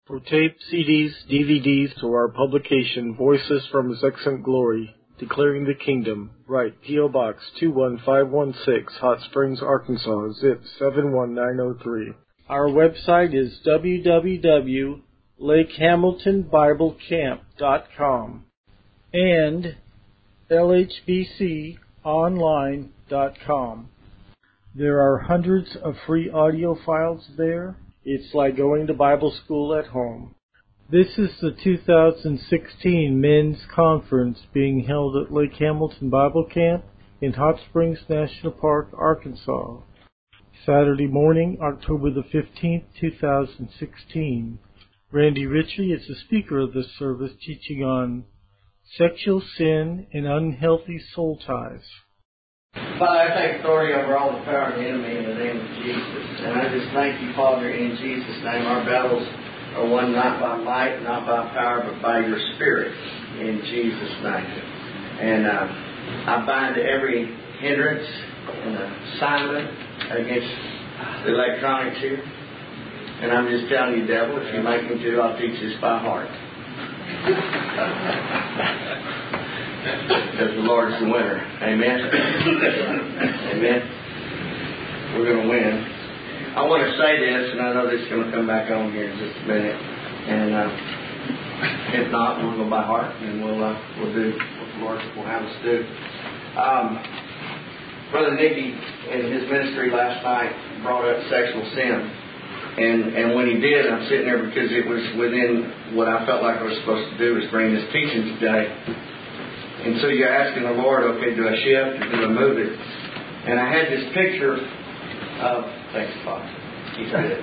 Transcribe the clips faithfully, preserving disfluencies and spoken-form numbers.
For tape, C Ds, D V Ds, or our publication, Voices from His Excellent Glory, Declaring the Kingdom, write P O. Box two one five one six, Hot Springs, Arkansas, zip seven one nine zero three. Our website is w w w dot lake hamilton bible camp dot com and l h b c online dot com. There are hundreds of free audio files there. It's like going to Bible school at home. This is the two thousand sixteen Men's Conference being held at Lake Hamilton Bible Camp in Hot Springs National Park, Arkansas. Saturday morning, October the fifteenth, two thousand sixteen. Randy Ritchie is the speaker of this service, teaching on sexual sin and unhealthy soul ties. Father, I take authority over all the power of the enemy in the name of Jesus. And I just thank you, Father, in Jesus' name. Our battles are won not by might, not by power, but by your Spirit, in Jesus' name. And uh, I bind every hindrance and assignment against the electronics here. And I'm just telling you, devil, if you make me do, I'll teach this by heart. Because the Lord's the winner. Amen. Amen. We're going to win. I want to say this, and I know this is going to come back on here in just a minute. And uh, if not, we'll go by heart, and we'll uh, we'll do what the Lord will have us do. Um, Brother Nicky, in his ministry last night, brought up sexual sin. And and when he did, I'm sitting there because it was within what I felt like I was supposed to do, was bring this teaching today. And so you're asking the Lord, okay, do I shift or do I move it? And I had this picture of, thanks, Father. He's good.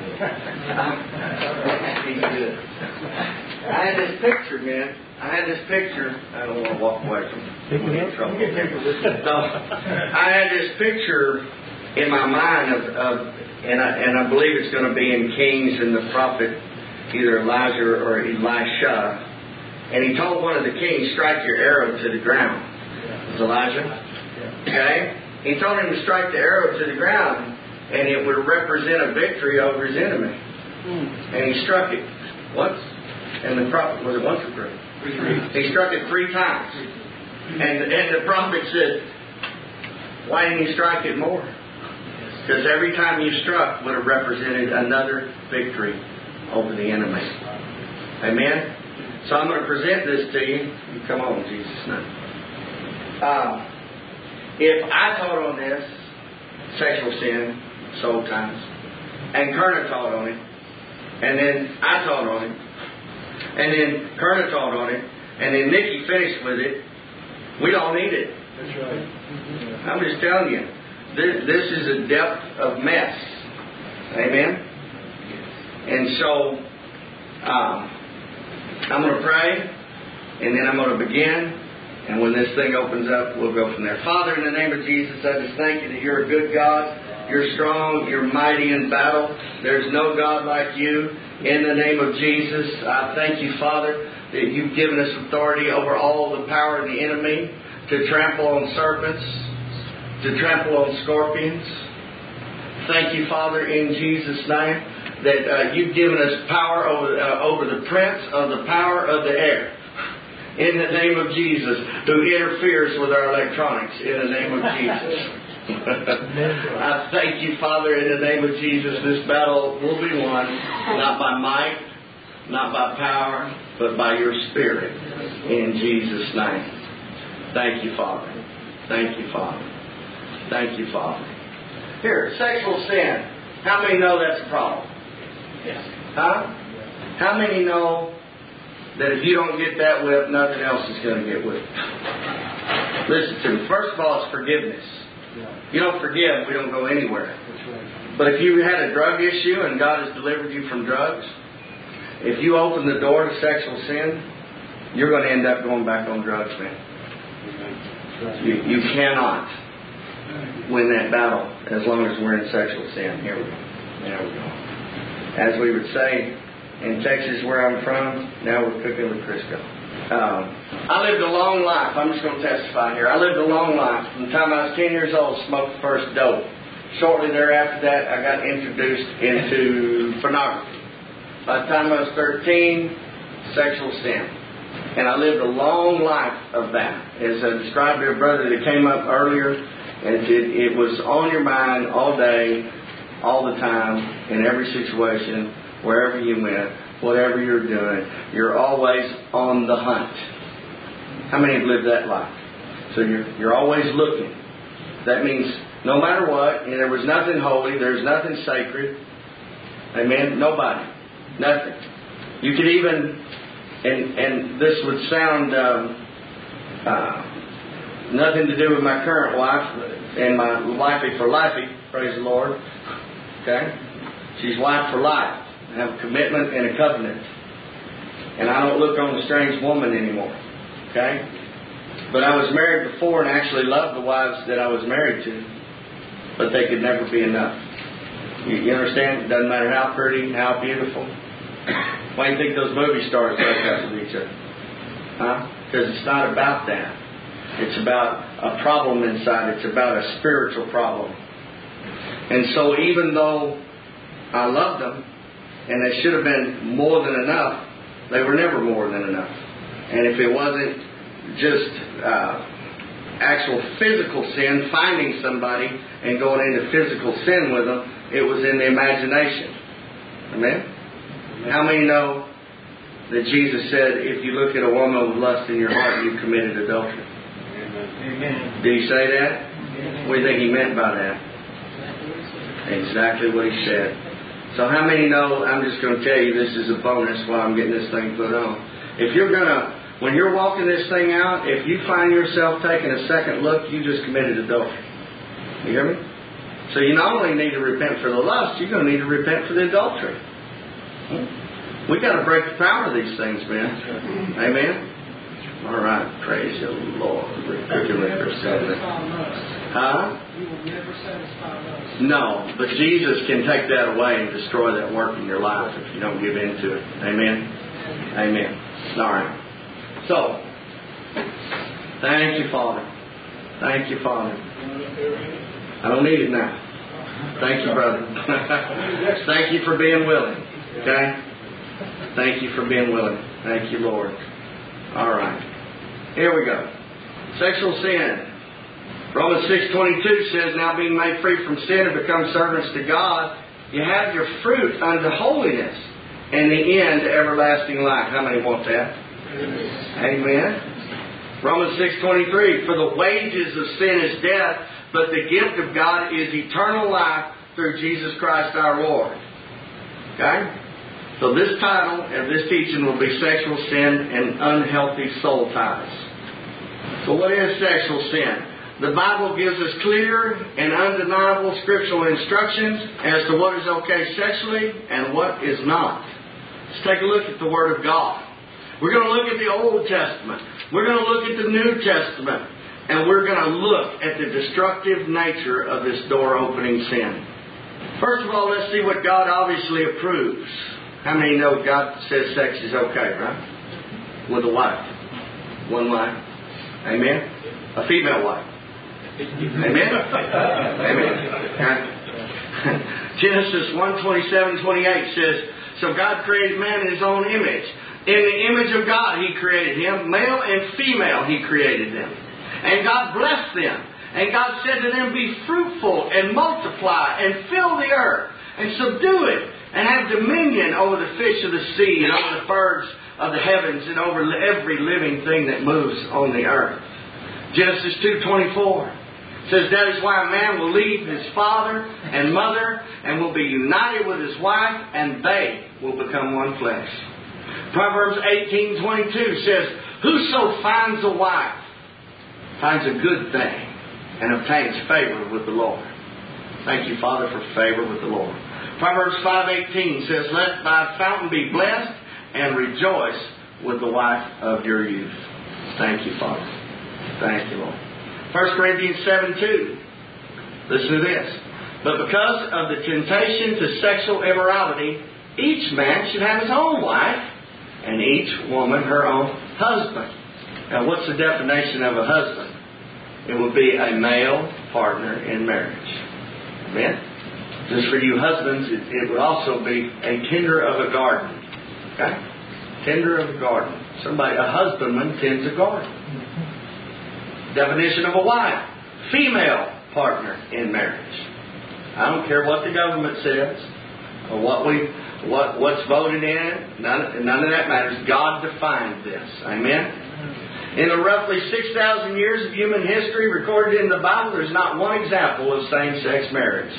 He's good. I had this picture, man. I had this picture. I don't want to walk away from it. Trouble. So, I had this picture in my mind of, of and I and I believe it's going to be in Kings and the prophet, either Elijah or Elisha. And he told one of the kings, strike your arrow to the ground. It was Elijah. Okay? He told him to strike the arrow to the ground, and it would represent a victory over his enemy. And he struck it once. And the prophet, was it once or three? Three. He struck it three times. And, and the prophet said, why didn't you strike it more? Because every time you struck would have represented another victory over the enemy. Amen? So I'm going to present this to you. You come on in Jesus' name. Uh, if I taught on this, sexual sin, soul ties, and Kerner taught on it, and then I taught on it, and then Kerner taught on it, and then Nicky finished with it, we don't need it. That's right. Mm-hmm. I'm just telling you, this, this is a depth of mess. Amen? And so, um, I'm going to pray, and then I'm going to begin, and when this thing opens up, we'll go from there. Father, in the name of Jesus, I just thank you that you're a good God. You're strong. You're mighty in battle. There's no God like you. In the name of Jesus, I thank you, Father, that you've given us authority over all the power of the enemy to trample on serpents, to trample on scorpions. Thank you, Father, in Jesus' name, that uh, you've given us power over, uh, over the prince of the power of the air. In the name of Jesus, who interferes with our electronics. In the name of Jesus. I thank you, Father, in the name of Jesus, this battle will be won, not by might, not by power, but by your Spirit. In Jesus' name. Thank you, Father. Thank you, Father. Thank you, Father. Here, sexual sin. How many know that's a problem? Yes. Huh? How many know that if you don't get that whipped, nothing else is going to get whipped? Listen to me. First of all, it's forgiveness. You don't forgive, we don't go anywhere. But if you had a drug issue and God has delivered you from drugs, if you open the door to sexual sin, you're going to end up going back on drugs, man. You, you cannot win that battle as long as we're in sexual sin. Here we go. There we go. As we would say in Texas, where I'm from, now we're cooking with Crisco. Um, I lived a long life. I'm just going to testify here. I lived a long life. From the time I was ten years old, smoked the first dope. Shortly thereafter that, I got introduced into pornography. By the time I was thirteen, sexual sin. And I lived a long life of that. As I described to a brother that came up earlier, and it, it was on your mind all day, all the time, in every situation, wherever you went, whatever you're doing. You're always on the hunt. How many have lived that life? So you're, you're always looking. That means no matter what, and there was nothing holy, there's nothing sacred. Amen? Nobody. Nothing. You could even, and, and this would sound um, uh, nothing to do with my current wife and my wifey for lifey, praise the Lord. Okay? She's wife for life. I have a commitment and a covenant. And I don't look on a strange woman anymore. Okay? But I was married before and actually loved the wives that I was married to. But they could never be enough. You, you understand? It doesn't matter how pretty, how beautiful. Why do you think those movie stars break up with each other? Huh? Because it's not about that. It's about a problem inside. It's about a spiritual problem. And so even though I loved them, and they should have been more than enough, they were never more than enough. And if it wasn't just uh, actual physical sin, finding somebody and going into physical sin with them, it was in the imagination. Amen? Amen. How many know that Jesus said, if you look at a woman with lust in your heart, you've committed adultery? Amen. Did he say that? Amen. What do you think he meant by that? Exactly what he said. So how many know, I'm just going to tell you, this is a bonus while I'm getting this thing put on. If you're going to, when you're walking this thing out, if you find yourself taking a second look, you just committed adultery. You hear me? So you not only need to repent for the lust, you're going to need to repent for the adultery. Hmm? We got to break the power of these things, man. Amen? All right. Praise the Lord. Huh? You will never satisfy us. No, but Jesus can take that away and destroy that work in your life if you don't give in to it. Amen? Amen. All right. So, thank you, Father. Thank you, Father. I don't need it now. Thank you, brother. Thank you for being willing. Okay? Thank you for being willing. Thank you, Lord. All right. Here we go. Sexual sin. Romans six twenty-two says, now being made free from sin and become servants to God, you have your fruit unto holiness, and the end to everlasting life. How many want that? Amen. Amen. Romans six twenty-three, for the wages of sin is death, but the gift of God is eternal life through Jesus Christ our Lord. Okay? So this title of this teaching will be Sexual Sin and Unhealthy Soul Ties. So what is sexual sin? The Bible gives us clear and undeniable scriptural instructions as to what is okay sexually and what is not. Let's take a look at the Word of God. We're going to look at the Old Testament. We're going to look at the New Testament. And we're going to look at the destructive nature of this door-opening sin. First of all, let's see what God obviously approves. How many know God says sex is okay, right? With a wife. One wife. Amen? A female wife. Amen? Amen. Genesis one twenty-seven twenty-eight says, so God created man in His own image. In the image of God He created him. Male and female He created them. And God blessed them. And God said to them, be fruitful and multiply and fill the earth and subdue it and have dominion over the fish of the sea and over the birds of the heavens and over every living thing that moves on the earth. Genesis two twenty-four says, that is why a man will leave his father and mother and will be united with his wife, and they will become one flesh. Proverbs eighteen twenty-two says, whoso finds a wife finds a good thing and obtains favor with the Lord. Thank you, Father, for favor with the Lord. Proverbs five eighteen says, let thy fountain be blessed and rejoice with the wife of your youth. Thank you, Father. Thank you, Lord. First Corinthians seven two. Listen to this. But because of the temptation to sexual immorality, each man should have his own wife, and each woman her own husband. Now, what's the definition of a husband? It would be a male partner in marriage. Amen? Just for you husbands, it, it would also be a tender of a garden. Okay? Tender of a garden. Somebody, a husbandman tends a garden. Definition of a wife. Female partner in marriage. I don't care what the government says or what we what what's voted in. None, none of that matters. God defined this. Amen? In the roughly six thousand years of human history recorded in the Bible, there's not one example of same-sex marriage.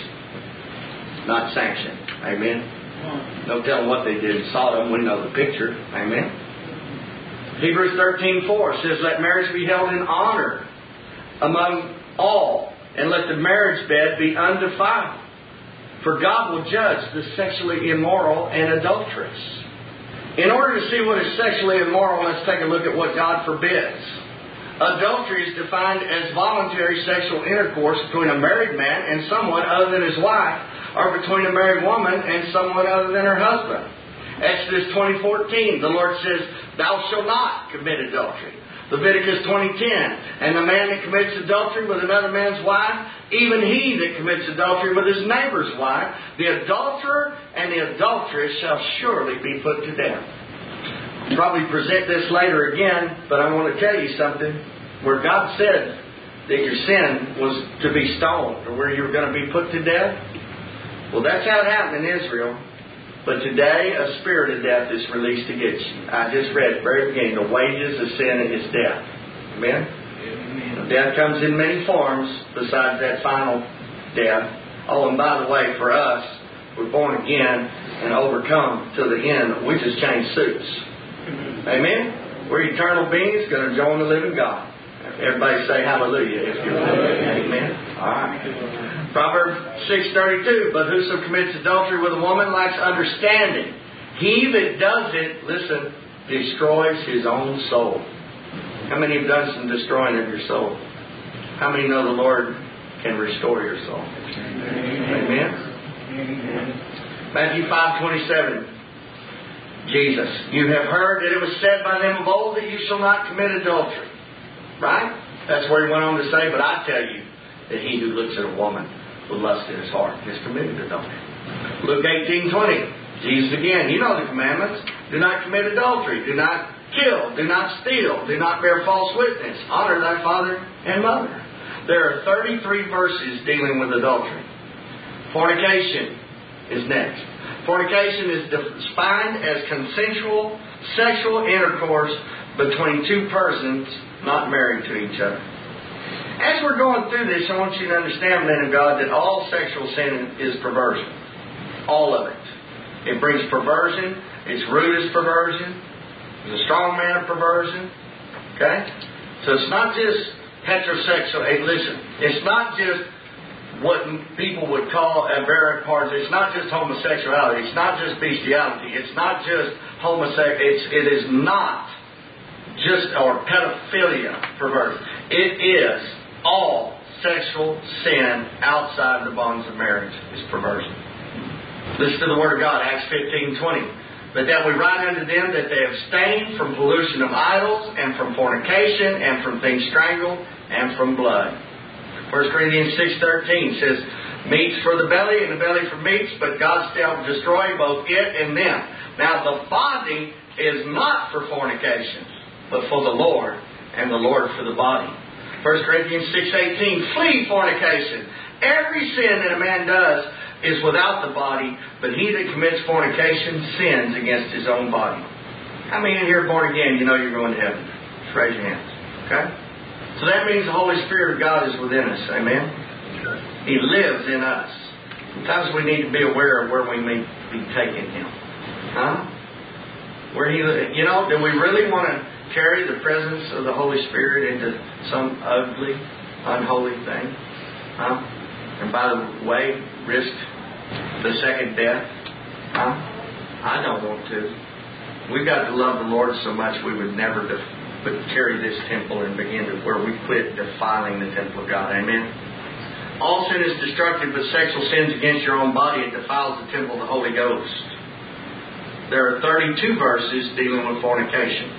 Not sanctioned. Amen? No telling what they did in Sodom. We know the picture. Amen? Hebrews thirteen four says, let marriage be held in honor among all, and let the marriage bed be undefiled. For God will judge the sexually immoral and adulterous. In order to see what is sexually immoral, let's take a look at what God forbids. Adultery is defined as voluntary sexual intercourse between a married man and someone other than his wife, or between a married woman and someone other than her husband. Exodus twenty fourteen, the Lord says, thou shalt not commit adultery. Leviticus twenty ten, and the man that commits adultery with another man's wife, even he that commits adultery with his neighbor's wife, the adulterer and the adulteress shall surely be put to death. I'll probably present this later again, but I want to tell you something. Where God said that your sin was to be stoned, or where you were going to be put to death, well, that's how it happened in Israel. But today, a spirit of death is released against you. I just read at the very beginning, the wages of sin is death. Amen? Amen. Death comes in many forms besides that final death. Oh, and by the way, for us, we're born again and overcome to the end. We just change suits. Amen? We're eternal beings going to join the living God. Everybody say hallelujah if you're living. Amen? All right. Proverbs six thirty-two, but whoso commits adultery with a woman lacks understanding. He that does it, listen, destroys his own soul. How many have done some destroying of your soul? How many know the Lord can restore your soul? Amen? Amen. Matthew five twenty-seven. Jesus, you have heard that it was said by them of old that you shall not commit adultery. Right? That's where he went on to say, but I tell you that he who looks at a woman with lust in his heart has committed adultery. Luke eighteen twenty. Jesus again, you know the commandments. Do not commit adultery. Do not kill. Do not steal. Do not bear false witness. Honor thy father and mother. There are thirty-three verses dealing with adultery. Fornication is next. Fornication is defined as consensual sexual intercourse between two persons not married to each other. As we're going through this, I want you to understand, men of God, that all sexual sin is perversion. All of it. It brings perversion. Its root is perversion. There's a strong man of perversion. Okay? So it's not just heterosexual. Hey, listen. It's not just what people would call aberrant parts. It's not just homosexuality. It's not just bestiality. It's not just homosexuality. It's, it is not just, or pedophilia, perversion. It is all sexual sin outside the bonds of marriage is perversion. Listen to the Word of God, Acts fifteen twenty. But that we write unto them that they abstain from pollution of idols, and from fornication, and from things strangled, and from blood. First Corinthians six thirteen says, meats for the belly, and the belly for meats, but God shall destroy both it and them. Now the body is not for fornication, but for the Lord, and the Lord for the body. First Corinthians six eighteen, flee fornication. Every sin that a man does is without the body, but he that commits fornication sins against his own body. How many in here born again, you know you're going to heaven? Just raise your hands. Okay? So that means the Holy Spirit of God is within us. Amen? He lives in us. Sometimes we need to be aware of where we may be taking Him. Huh? Where He, you know, do we really want to carry the presence of the Holy Spirit into some ugly, unholy thing? Huh? And by the way, risk the second death? Huh? I don't want to. We've got to love the Lord so much we would never def- but carry this temple and begin to where we quit defiling the temple of God. Amen? All sin is destructive, but sexual sins against your own body, it defiles the temple of the Holy Ghost. There are thirty-two verses dealing with fornication.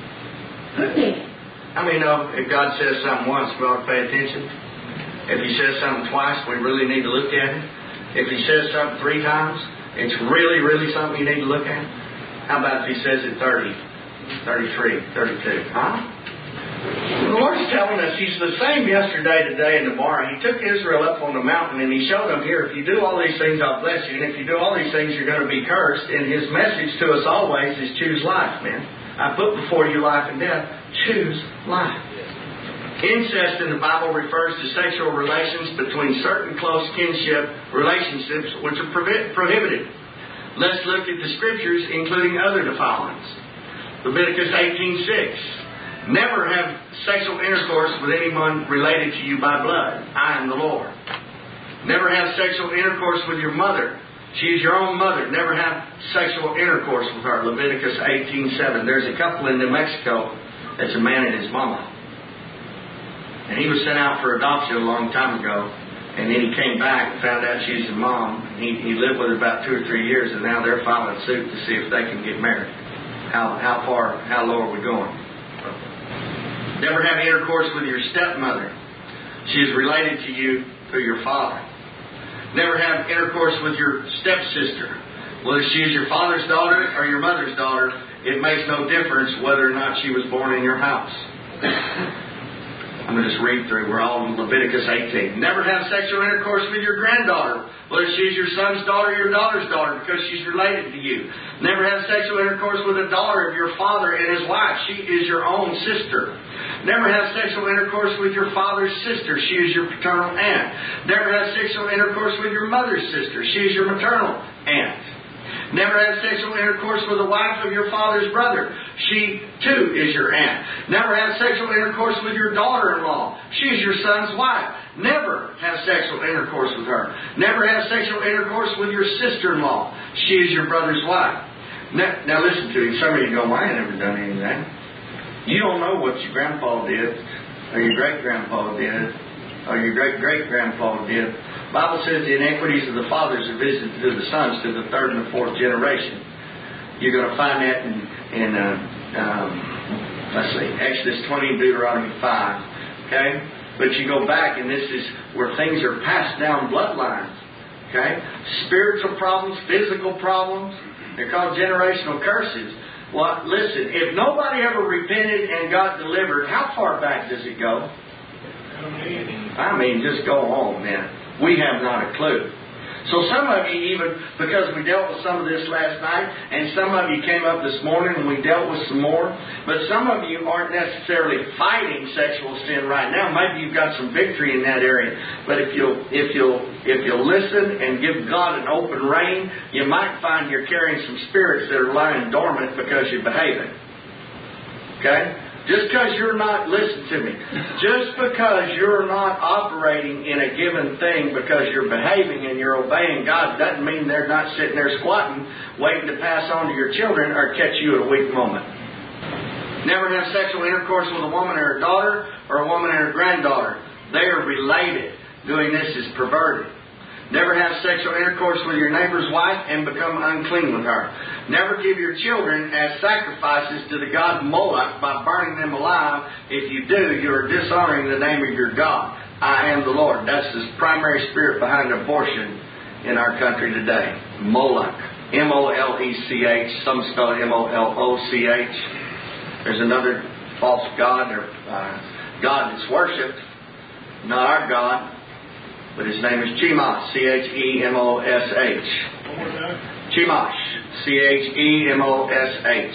I mean, know if God says something once, we ought to pay attention. If He says something twice, we really need to look at it. If he says something three times, it's really, really something you need to look at. How about if he says it thirty, thirty-three, thirty-two? Huh? The Lord's telling us He's the same yesterday, today, and tomorrow. He took Israel up on the mountain and He showed them here, if you do all these things, I'll bless you. And if you do all these things, you're going to be cursed. And His message to us always is choose life, man. I put before you life and death. Choose life. Incest in the Bible refers to sexual relations between certain close kinship relationships which are prohibited. Let's look at the Scriptures, including other defilings. Leviticus eighteen six. Never have sexual intercourse with anyone related to you by blood. I am the Lord. Never have sexual intercourse with your mother. She is your own mother. Never have sexual intercourse with her. Leviticus eighteen seven. There's a couple in New Mexico that's a man and his mama. And he was sent out for adoption a long time ago. And then he came back and found out she's his mom. He, he lived with her about two or three years, and now they're filing suit to see if they can get married. How, how far, how low are we going? Never have intercourse with your stepmother. She is related to you through your father. Never have intercourse with your stepsister. Whether she is your father's daughter or your mother's daughter, it makes no difference whether or not she was born in your house. I'm going to just read through. We're all in Leviticus eighteen. Never have sexual intercourse with your granddaughter, whether she is your son's daughter or your daughter's daughter, because she's related to you. Never have sexual intercourse with a daughter of your father and his wife. She is your own sister. Never have sexual intercourse with your father's sister. She is your paternal aunt. Never have sexual intercourse with your mother's sister. She is your maternal aunt. Never have sexual intercourse with the wife of your father's brother. She, too, is your aunt. Never have sexual intercourse with your daughter-in-law. She is your son's wife. Never have sexual intercourse with her. Never have sexual intercourse with your sister-in-law. She is your brother's wife. Now, now listen to me. Some of you go, well, I ain't never done any of that. You don't know what your grandpa did, or your great-grandpa did, or your great-great-grandpa did. The Bible says the iniquities of the fathers are visited to the sons, to the third and the fourth generation. You're going to find that in, in uh, um, let's see, Exodus twenty, Deuteronomy five. Okay? But you go back, and this is where things are passed down bloodlines. Okay? Spiritual problems, physical problems, they're called generational curses. Well, listen, if nobody ever repented and got delivered, how far back does it go? I mean, just go on, man. We have not a clue. So some of you, even because we dealt with some of this last night, and some of you came up this morning and we dealt with some more, but some of you aren't necessarily fighting sexual sin right now. Maybe you've got some victory in that area. But if you'll if you'll if you'll listen and give God an open rein, you might find you're carrying some spirits that are lying dormant because you're behaving. Okay? Just because you're not, listen to me, just because you're not operating in a given thing because you're behaving and you're obeying God doesn't mean they're not sitting there squatting, waiting to pass on to your children or catch you at a weak moment. Never have sexual intercourse with a woman or her daughter or a woman and her granddaughter. They are related. Doing this is perverted. Never have sexual intercourse with your neighbor's wife and become unclean with her. Never give your children as sacrifices to the god Moloch by burning them alive. If you do, you are dishonoring the name of your God. I am the Lord. That's the primary spirit behind abortion in our country today. Moloch. M O L E C H. Some spell it M O L O C H. There's another false god or uh, god that's worshipped. Not our God. But his name is Chemosh, C H E M O S H. Chemosh, C H E M O S H.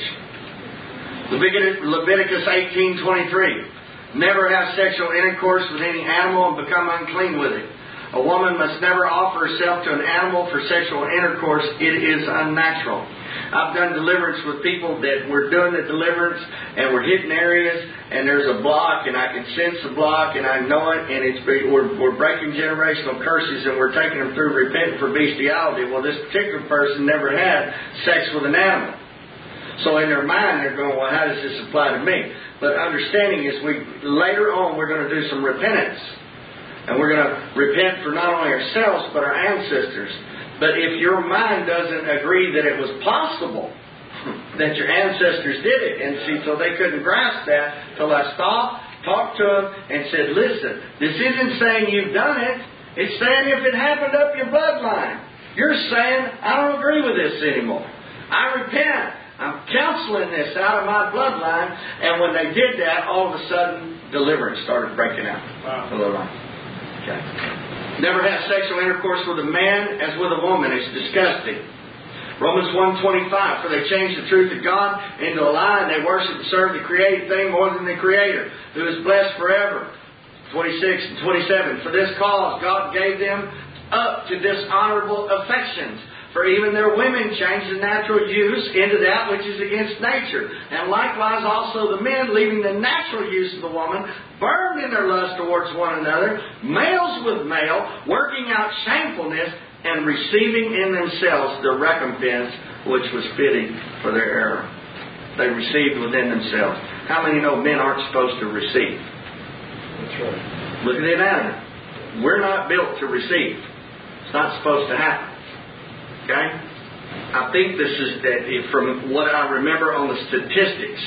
Leviticus eighteen twenty-three. Never have sexual intercourse with any animal and become unclean with it. A woman must never offer herself to an animal for sexual intercourse. It is unnatural. I've done deliverance with people that we're doing the deliverance and we're hitting areas and there's a block and I can sense the block and I know it and it's we're, we're breaking generational curses and we're taking them through repenting for bestiality. Well, this particular person never had sex with an animal. So in their mind they're going, well, how does this apply to me? But understanding is we later on we're going to do some repentance. And we're going to repent for not only ourselves but our ancestors. But if your mind doesn't agree that it was possible that your ancestors did it, and see, so they couldn't grasp that till I stopped, talked to them, and said, listen, this isn't saying you've done it. It's saying if it happened up your bloodline. You're saying, I don't agree with this anymore. I repent. I'm counseling this out of my bloodline. And when they did that, all of a sudden, deliverance started breaking out. Wow. The bloodline. Okay. Never have sexual intercourse with a man as with a woman. It's disgusting. Romans one twenty-five, for they changed the truth of God into a lie, and they worship and serve the created thing more than the Creator, who is blessed forever. twenty-six and twenty-seven, for this cause God gave them up to dishonorable affections. For even their women changed the natural use into that which is against nature. And likewise also the men, leaving the natural use of the woman, burned in their lust towards one another, males with male, working out shamefulness, and receiving in themselves the recompense which was fitting for their error. They received within themselves. How many know men aren't supposed to receive? That's right. Look at the anatomy. We're not built to receive. It's not supposed to happen. Okay? I think this is that from what I remember on the statistics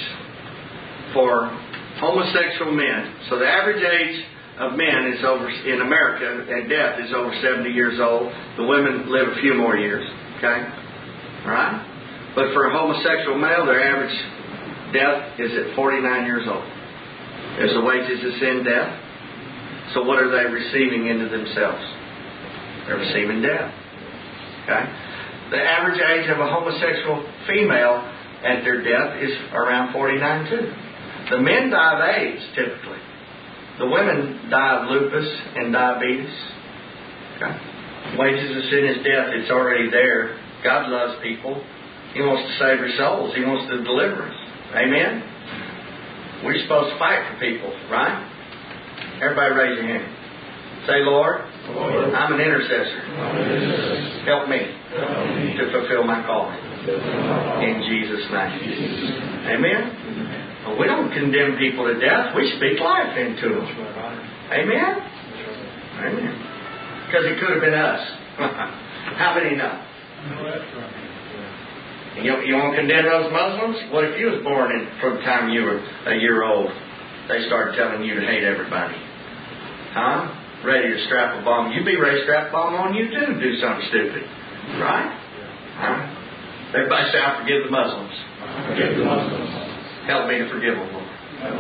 for homosexual men. So the average age of men is over in America at death is over seventy years old. The women live a few more years. Okay? Alright? But for a homosexual male, their average death is at forty-nine years old. There's the wages of sin, death. So what are they receiving into themselves? They're receiving death. Okay? The average age of a homosexual female at their death is around forty-nine too. The men die of AIDS typically. The women die of lupus and diabetes. Okay? Wages of sin is death. It's already there. God loves people. He wants to save their souls. He wants to deliver us. Amen? We're supposed to fight for people, right? Everybody raise your hand. Say, Lord, Lord I'm an intercessor. I'm an intercessor. Help me, Help me to fulfill my calling. In Jesus' name. Jesus. Amen? Well, we don't condemn people to death. We speak life into them. Amen? Amen. Because it could have been us. How many know? You, you want to condemn those Muslims? What if you was born in, from the time you were a year old, they started telling you to hate everybody? Huh? Ready to strap a bomb. You'd be ready to strap a bomb on you too, do something stupid. Right? Huh? Everybody say, I forgive the Muslims. Forgive the Muslims. Help me to forgive them, Lord.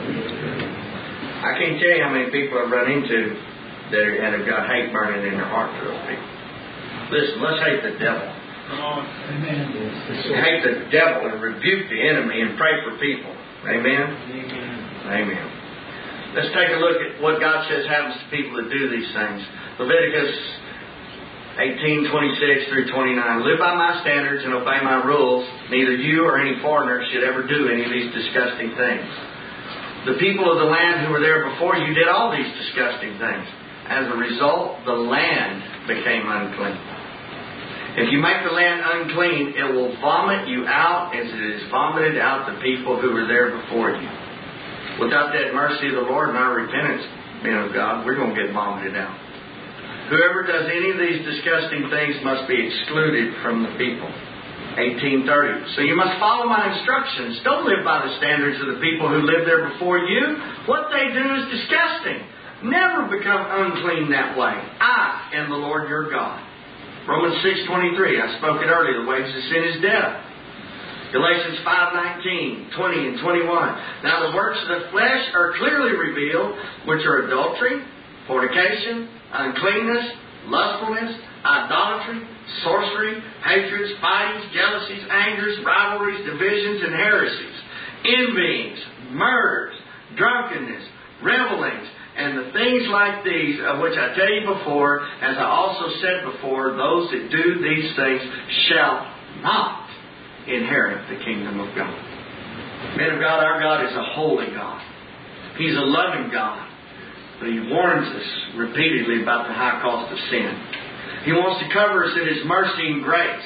I can't tell you how many people I've run into that are, and have got hate burning in their heart for those people. Listen, let's hate the devil. Amen. Hate the devil and rebuke the enemy and pray for people. Amen? Amen. Amen. Let's take a look at what God says happens to people that do these things. Leviticus eighteen, twenty-six through twenty-nine. Live by my standards and obey my rules. Neither you or any foreigner should ever do any of these disgusting things. The people of the land who were there before you did all these disgusting things. As a result, the land became unclean. If you make the land unclean, it will vomit you out as it is vomited out the people who were there before you. Without that mercy of the Lord and our repentance, men of God, we're going to get vomited out. Whoever does any of these disgusting things must be excluded from the people. eighteen thirty. So you must follow my instructions. Don't live by the standards of the people who lived there before you. What they do is disgusting. Never become unclean that way. I am the Lord your God. Romans six twenty-three. I spoke it earlier. The wages of sin is death. Galatians five nineteen, twenty, and twenty-one. Now the works of the flesh are clearly revealed, which are adultery, fornication, uncleanness, lustfulness, idolatry, sorcery, hatreds, fightings, jealousies, angers, rivalries, divisions, and heresies, envyings, murders, drunkenness, revelings, and the things like these, of which I tell you before, as I also said before, those that do these things shall not inherit the kingdom of God. Men of God, our God is a holy God. He's a loving God. But He warns us repeatedly about the high cost of sin. He wants to cover us in His mercy and grace.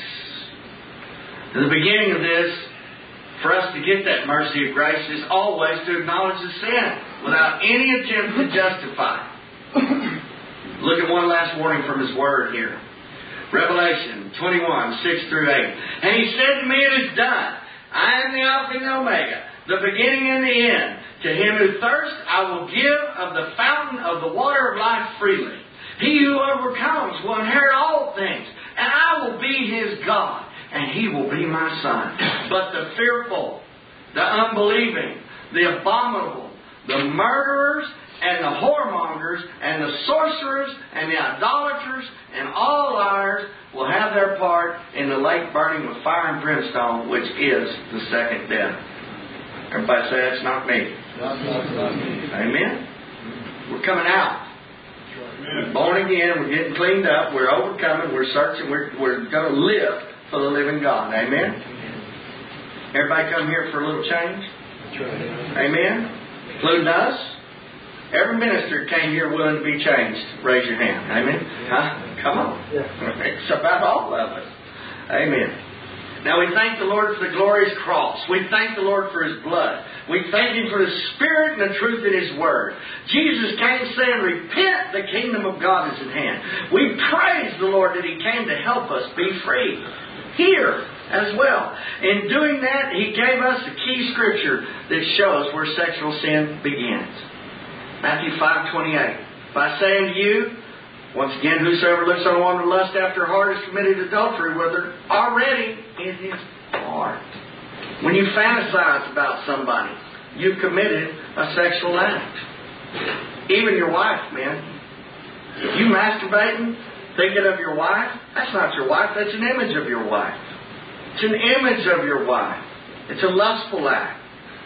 In the beginning of this, for us to get that mercy and grace is always to acknowledge the sin without any attempt to justify it. Look at one last warning from His Word here. Revelation twenty-one, six through eight. And He said to me, it is done. I am the Alpha and the Omega, the beginning and the end. To him who thirsts, I will give of the fountain of the water of life freely. He who overcomes will inherit all things, and I will be his God, and he will be my son. But the fearful, the unbelieving, the abominable, the murderers, and the whoremongers, and the sorcerers, and the idolaters, and all liars will have their part in the lake burning with fire and brimstone, which is the second death. Everybody say, that's not me. Not, not, not me. Amen? We're coming out. We're born again. We're getting cleaned up. We're overcoming. We're searching. We're, we're going to live for the living God. Amen? Everybody come here for a little change? Amen? Including us? Every minister came here willing to be changed. Raise your hand. Amen? Huh? Come on. It's about all of us. Amen. Now we thank the Lord for the glorious cross. We thank the Lord for His blood. We thank Him for the Spirit and the truth in His Word. Jesus came saying, repent, the kingdom of God is at hand. We praise the Lord that He came to help us be free. Here as well. In doing that, He gave us a key scripture that shows where sexual sin begins. Matthew five twenty-eight. If I say unto you, once again, whosoever looks on a woman to lust after her heart has committed adultery with her already in his heart. When you fantasize about somebody, you've committed a sexual act. Even your wife, man. If you masturbating, thinking of your wife, that's not your wife, that's an image of your wife. It's an image of your wife. It's a lustful act.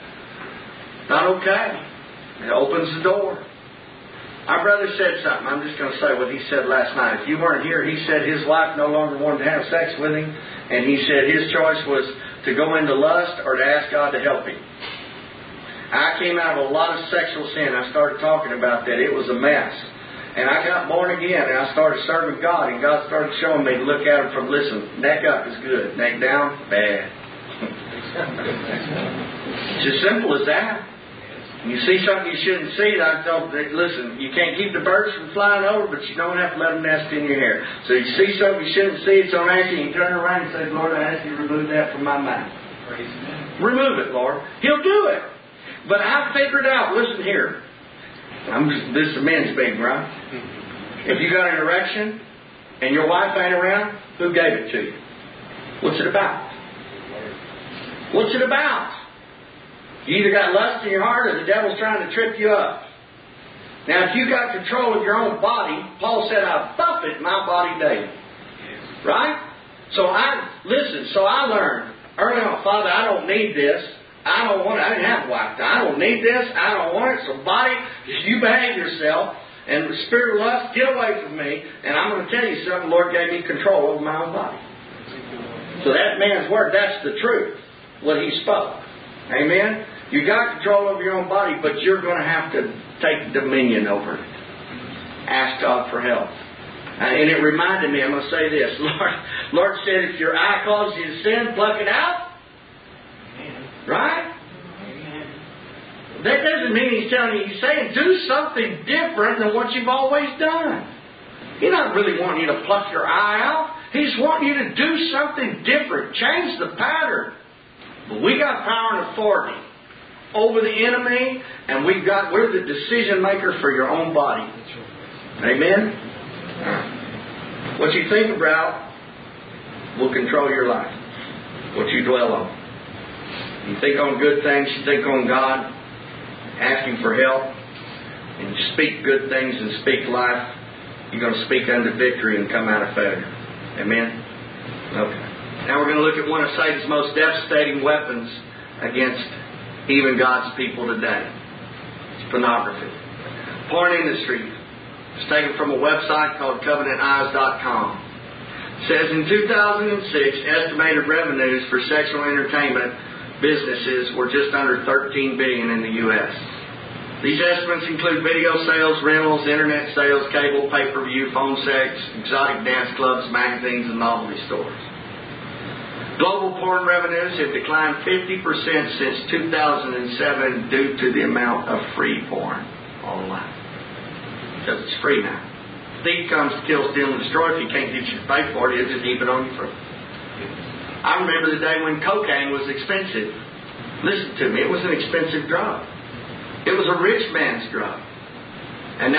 Not okay. It opens the door. Our brother said something. I'm just going to say what he said last night. If you weren't here, he said his wife no longer wanted to have sex with him. And he said his choice was to go into lust or to ask God to help him. I came out of a lot of sexual sin. I started talking about that. It was a mess. And I got born again and I started serving God. And God started showing me to look at him from, listen, neck up is good. Neck down, bad. It's as simple as that. You see something you shouldn't see, I told them, listen, you can't keep the birds from flying over, but you don't have to let them nest in your hair. So you see something you shouldn't see, it's on accident, you turn around and say, Lord, I ask you to remove that from my mind. Remove it, Lord. He'll do it. But I figured out, listen here, I'm just, this is a men's meeting, right? If you got an erection and your wife ain't around, who gave it to you? What's it about? What's it about? You either got lust in your heart or the devil's trying to trip you up. Now, if you got control of your own body, Paul said, I buffet my body daily. Right? So I, listen, so I learned early on, Father, I don't need this. I don't want it. I didn't have a wife. I don't need this. I don't want it. So body, you behave yourself. And the spirit of lust, get away from me. And I'm going to tell you something. The Lord gave me control over my own body. So that man's word, that's the truth. What he spoke. Amen? You got control over your own body, but you're going to have to take dominion over it. Ask God for help. Uh, and it reminded me, I'm going to say this. Lord, Lord said, if your eye causes you to sin, pluck it out. Right? That doesn't mean He's telling you, He's saying, do something different than what you've always done. He's not really wanting you to pluck your eye out. He's wanting you to do something different. Change the pattern. But we got power and authority over the enemy, and we've got, we're the decision maker for your own body. Amen? What you think about will control your life. What you dwell on. You think on good things, you think on God, asking for help, and you speak good things and speak life, you're going to speak unto victory and come out of failure. Amen? Okay. Now we're going to look at one of Satan's most devastating weapons against even God's people today. It's pornography. Porn industry is taken from a website called covenant eyes dot com. It says in two thousand six, estimated revenues for sexual entertainment businesses were just under thirteen billion dollars in the U S These estimates include video sales, rentals, internet sales, cable, pay-per-view, phone sex, exotic dance clubs, magazines, and novelty stores. Global porn revenues have declined fifty percent since two thousand seven due to the amount of free porn online. Because it's free now. Thief comes to kill, steal, and destroy. If you can't get you to pay for it, he'll just heap it on you free. I remember the day when cocaine was expensive. Listen to me, it was an expensive drug. It was a rich man's drug. And now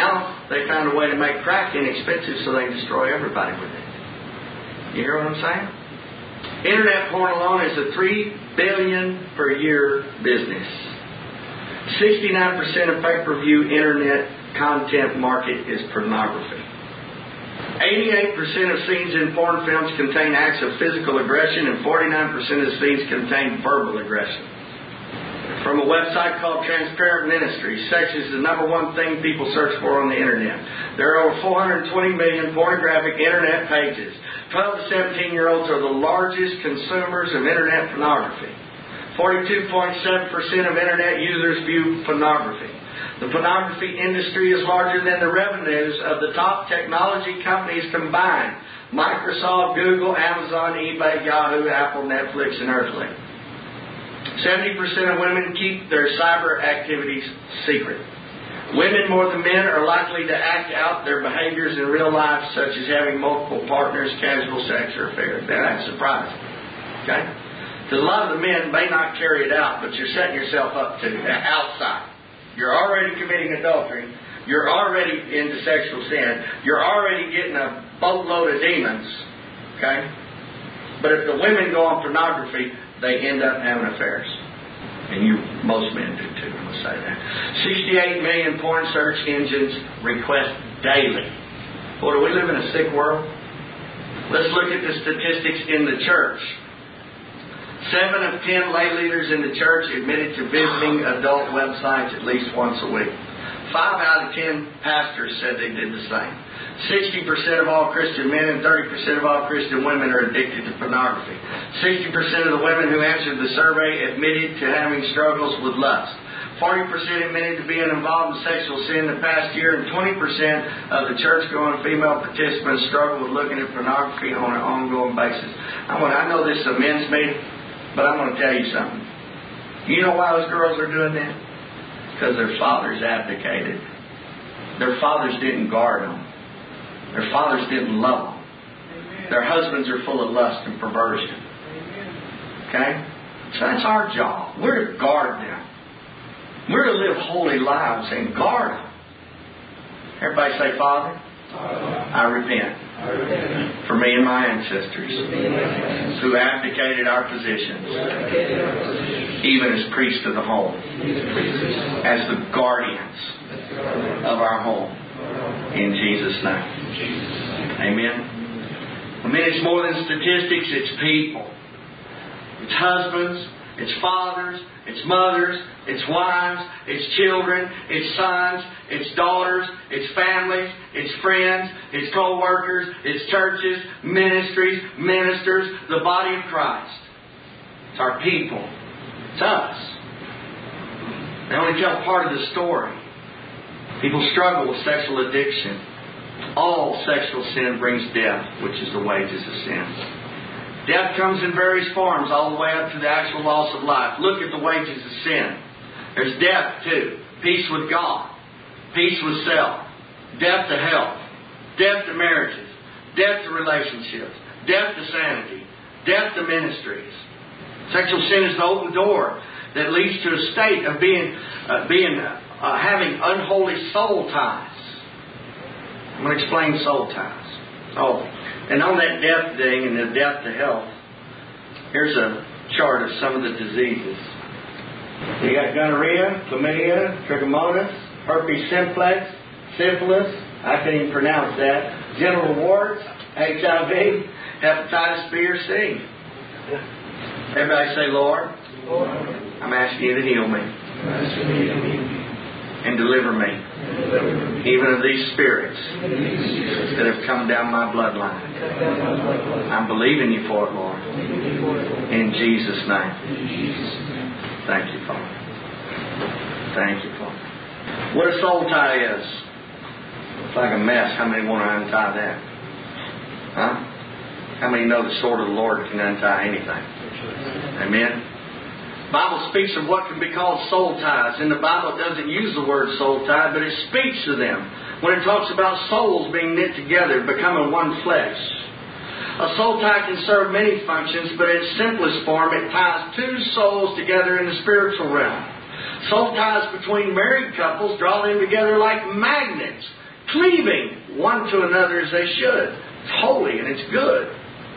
they found a way to make crack inexpensive so they can destroy everybody with it. You hear what I'm saying? Internet porn alone is a three billion dollars per year business. sixty-nine percent of pay-per-view internet content market is pornography. eighty-eight percent of scenes in porn films contain acts of physical aggression, and forty-nine percent of scenes contain verbal aggression. From a website called Transparent Ministries, sex is the number one thing people search for on the internet. There are over four hundred twenty million pornographic internet pages. twelve to seventeen-year-olds are the largest consumers of internet pornography. forty-two point seven percent of internet users view pornography. The pornography industry is larger than the revenues of the top technology companies combined: Microsoft, Google, Amazon, eBay, Yahoo, Apple, Netflix, and Earthlink. seventy percent of women keep their cyber activities secret. Women more than men are likely to act out their behaviors in real life, such as having multiple partners, casual sex, or affairs. Now, that's surprising. Okay? Because a lot of the men may not carry it out, but you're setting yourself up to outside. You're already committing adultery. You're already into sexual sin. You're already getting a boatload of demons. Okay? But if the women go on pornography, they end up having affairs. And you, most men do too, I'm going to say that. sixty-eight million porn search engines request daily. Boy, do we live in a sick world? Let's look at the statistics in the church. Seven of ten lay leaders in the church admitted to visiting adult websites at least once a week. Five out of ten pastors said they did the same. sixty percent of all Christian men and thirty percent of all Christian women are addicted to pornography. sixty percent of the women who answered the survey admitted to having struggles with lust. forty percent admitted to being involved in sexual sin in the past year, and twenty percent of the church-going female participants struggle with looking at pornography on an ongoing basis. I, want, I know this is a men's meeting, but I'm going to tell you something. You know why those girls are doing that? Because their fathers abdicated. Their fathers didn't guard them. Their fathers didn't love them. Amen. Their husbands are full of lust and perversion. Amen. Okay? So that's our job. We're to guard them. We're to live holy lives and guard them. Everybody say, Father, I repent, I repent for me and my ancestors who abdicated our positions, even as priests of the home, as the guardians of our home. In Jesus' name. Amen. I mean, it's more than statistics, it's people. It's husbands, it's fathers, it's mothers, it's wives, it's children, it's sons, it's daughters, it's families, it's friends, it's co-workers, it's churches, ministries, ministers, the body of Christ. It's our people. It's us. They only tell part of the story. People struggle with sexual addiction. All sexual sin brings death, which is the wages of sin. Death comes in various forms, all the way up to the actual loss of life. Look at the wages of sin. There's death too. Peace with God. Peace with self. Death to health. Death to marriages. Death to relationships. Death to sanity. Death to ministries. Sexual sin is the open door that leads to a state of being, uh, being uh, having unholy soul ties. I'm going to explain soul ties. Oh, and on that death thing and the death to health, here's a chart of some of the diseases. You got gonorrhea, chlamydia, trichomonas, herpes simplex, syphilis, I can't even pronounce that, genital warts, H I V, hepatitis B or C. Everybody say, Lord, Lord, I'm asking you to heal me and deliver me, even of these spirits that have come down my bloodline. I'm believing you for it, Lord. In Jesus' name. Thank you, Father. Thank you, Father. What a soul tie is. It's like a mess. How many want to untie that? Huh? How many know the sword of the Lord can untie anything? Amen? The Bible speaks of what can be called soul ties. In the Bible, it doesn't use the word soul tie, but it speaks to them when it talks about souls being knit together, becoming one flesh. A soul tie can serve many functions, but in its simplest form, it ties two souls together in the spiritual realm. Soul ties between married couples draw them together like magnets, cleaving one to another as they should. It's holy and it's good.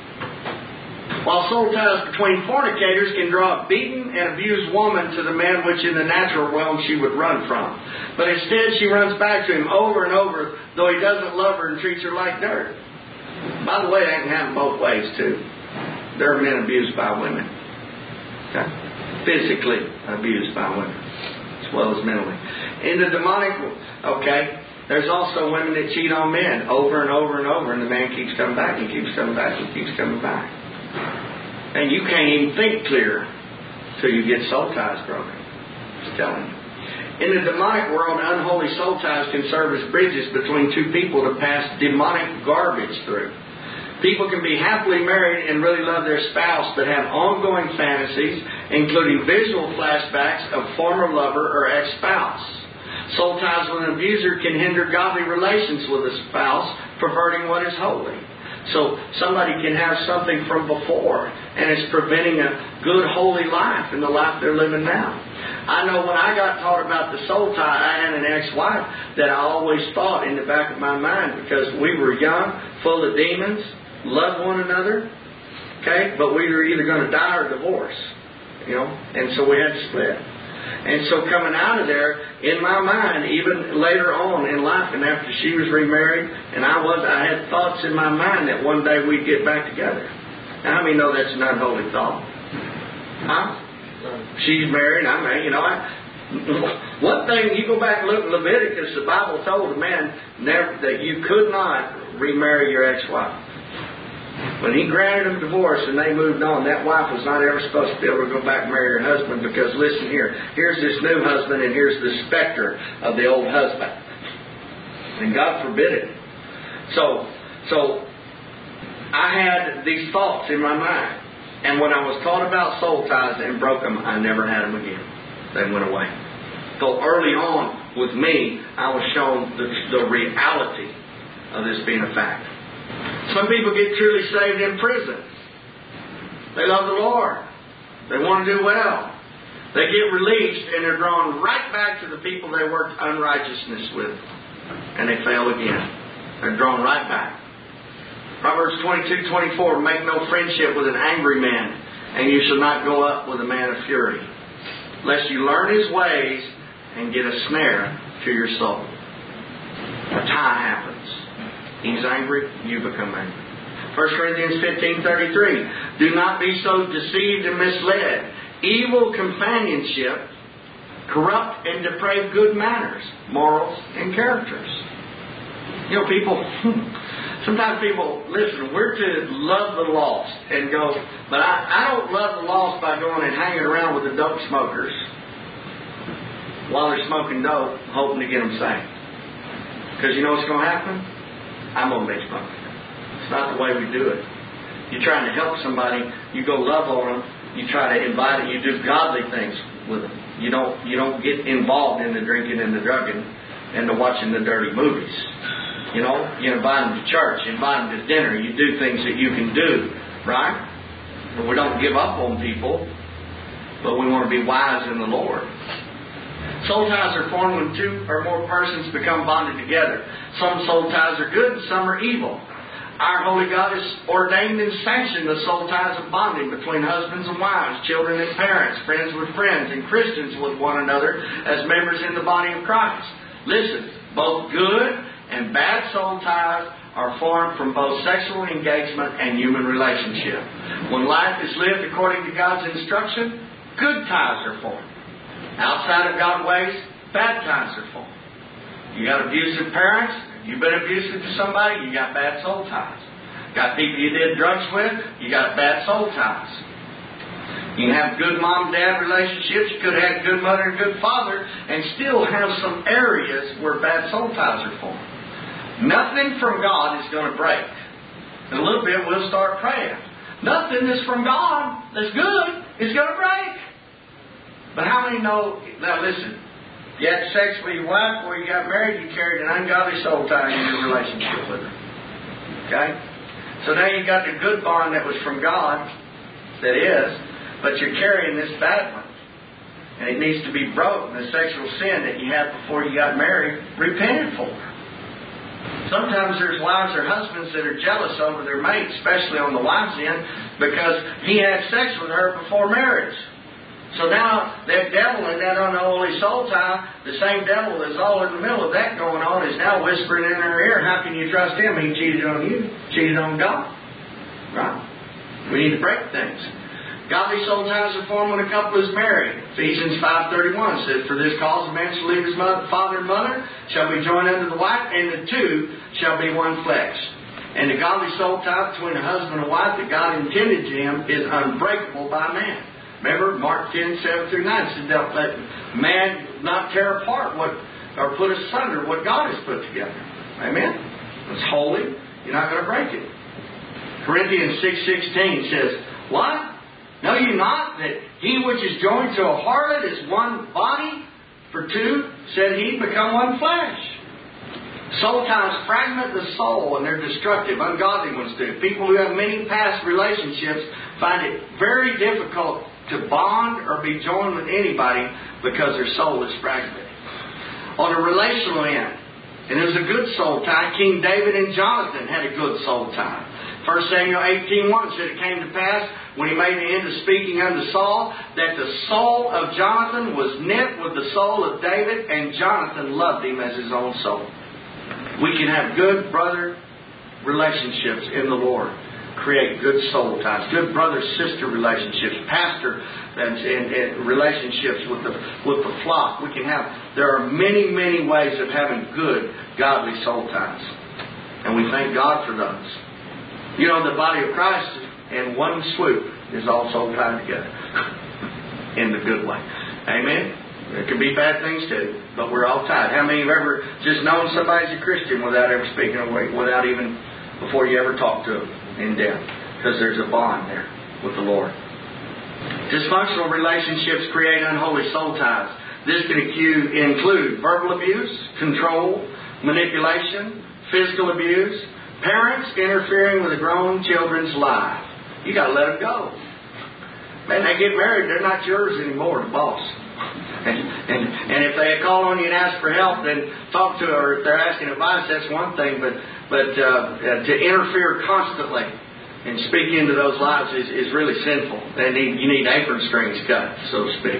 While soul ties between fornicators can draw a beaten and abused woman to the man which in the natural realm she would run from. But instead she runs back to him over and over, though he doesn't love her and treats her like dirt. By the way, that can happen both ways too. There are men abused by women. Okay? Physically abused by women, as well as mentally. In the demonic, okay, there's also women that cheat on men over and over and over, and the man keeps coming back, he keeps coming back, he keeps coming back. And you can't even think clear till you get soul ties broken. Just telling you. In the demonic world, unholy soul ties can serve as bridges between two people to pass demonic garbage through. People can be happily married and really love their spouse, but have ongoing fantasies, including visual flashbacks of former lover or ex-spouse. Soul ties with an abuser can hinder godly relations with a spouse, perverting what is holy. So somebody can have something from before, and it's preventing a good, holy life in the life they're living now. I know when I got taught about the soul tie, I had an ex-wife that I always thought in the back of my mind, because we were young, full of demons, loved one another, okay, but we were either going to die or divorce, you know, and so we had to split. And so coming out of there, in my mind, even later on in life, and after she was remarried, and I was, I had thoughts in my mind that one day we'd get back together. Now, how many know that's an unholy thought? Huh? She's married, I'm married, you know. I, one thing, you go back and look at Leviticus, the Bible told a man never, that you could not remarry your ex-wife. When he granted them divorce and they moved on, that wife was not ever supposed to be able to go back and marry her husband, because listen here, here's this new husband and here's the specter of the old husband. And God forbid it. So, so I had these thoughts in my mind. And when I was taught about soul ties and broke them, I never had them again. They went away. So early on with me, I was shown the, the reality of this being a fact. Some people get truly saved in prison. They love the Lord. They want to do well. They get released and they're drawn right back to the people they worked unrighteousness with. And they fail again. They're drawn right back. Proverbs twenty-two twenty-four, make no friendship with an angry man, and you shall not go up with a man of fury, lest you learn his ways and get a snare to your soul. A tie happens. He's angry, you become angry. First Corinthians fifteen thirty-three. Do not be so deceived and misled. Evil companionship corrupt and deprave good manners, morals, and characters. You know, people, sometimes people, listen, we're to love the lost and go, but I, I don't love the lost by going and hanging around with the dope smokers while they're smoking dope, hoping to get them saved. Because you know what's going to happen? I'm going to be smoking. It's not the way we do it. You're trying to help somebody, you go love on them, you try to invite them, you do godly things with them. You don't you don't get involved in the drinking and the drugging and the watching the dirty movies. You know, you invite them to church, you invite them to dinner, you do things that you can do, right? But we don't give up on people, but we want to be wise in the Lord. Soul ties are formed when two or more persons become bonded together. Some soul ties are good and some are evil. Our holy God has ordained and sanctioned the soul ties of bonding between husbands and wives, children and parents, friends with friends, and Christians with one another as members in the body of Christ. Listen, both good and bad soul ties are formed from both sexual engagement and human relationship. When life is lived according to God's instruction, good ties are formed. Outside of God's ways, bad ties are formed. You got abusive parents, you've been abusive to somebody, you got bad soul ties. Got people you did drugs with, you got bad soul ties. You can have good mom-dad relationships, you could have had good mother and good father, and still have some areas where bad soul ties are formed. Nothing from God is going to break. In a little bit we'll start praying. Nothing that's from God that's good is going to break. But how many know, now listen, you had sex with your wife before you got married, you carried an ungodly soul tie in your relationship with her. Okay? So now you got the good bond that was from God, that is, but you're carrying this bad one. And it needs to be broken. The sexual sin that you had before you got married, repented for. Sometimes there's wives or husbands that are jealous over their mate, especially on the wife's end, because he had sex with her before marriage. So now that devil in that unholy soul tie, the same devil that's all in the middle of that going on, is now whispering in her ear, how can you trust him? He cheated on you, cheated on God. Right? We need to break things. Godly soul ties are formed when a couple is married. Ephesians five thirty-one says, for this cause a man shall leave his mother, father and mother, shall be joined unto the wife, and the two shall be one flesh. And the godly soul tie between a husband and wife that God intended to him is unbreakable by man. Remember, Mark ten, seven through nine said, don't let man not tear apart what, or put asunder what God has put together. Amen? It's holy. You're not going to break it. Corinthians six sixteen says, what? Know you not that he which is joined to a harlot is one body? For two, said he, become one flesh. Soul ties fragment the soul, and they're destructive. Ungodly ones do. People who have many past relationships find it very difficult to bond or be joined with anybody because their soul is fragmented. On a relational end, and it was a good soul tie, King David and Jonathan had a good soul tie. First Samuel eighteen one said it came to pass when he made the end of speaking unto Saul that the soul of Jonathan was knit with the soul of David, and Jonathan loved him as his own soul. We can have good brother relationships in the Lord. Create good soul ties, good brother-sister relationships, pastor and, and, and relationships with the with the flock. We can have. There are many, many ways of having good, godly soul ties, and we thank God for those. You know, the body of Christ in one swoop is all soul tied together in the good way. Amen. There could be bad things too, but we're all tied. How many have ever just known somebody's a Christian without ever speaking a word, without even before you ever talk to them in depth? Because there's a bond there with the Lord. Dysfunctional relationships create unholy soul ties. This can include verbal abuse, control, manipulation, physical abuse, parents interfering with a grown children's life. You got to let them go. Man, they get married, they're not yours anymore, the boss. And, and, and if they call on you and ask for help, then talk to her. If they're asking advice, that's one thing. But but uh, to interfere constantly and speak into those lives is, is really sinful. They need, you need apron strings cut, so to speak.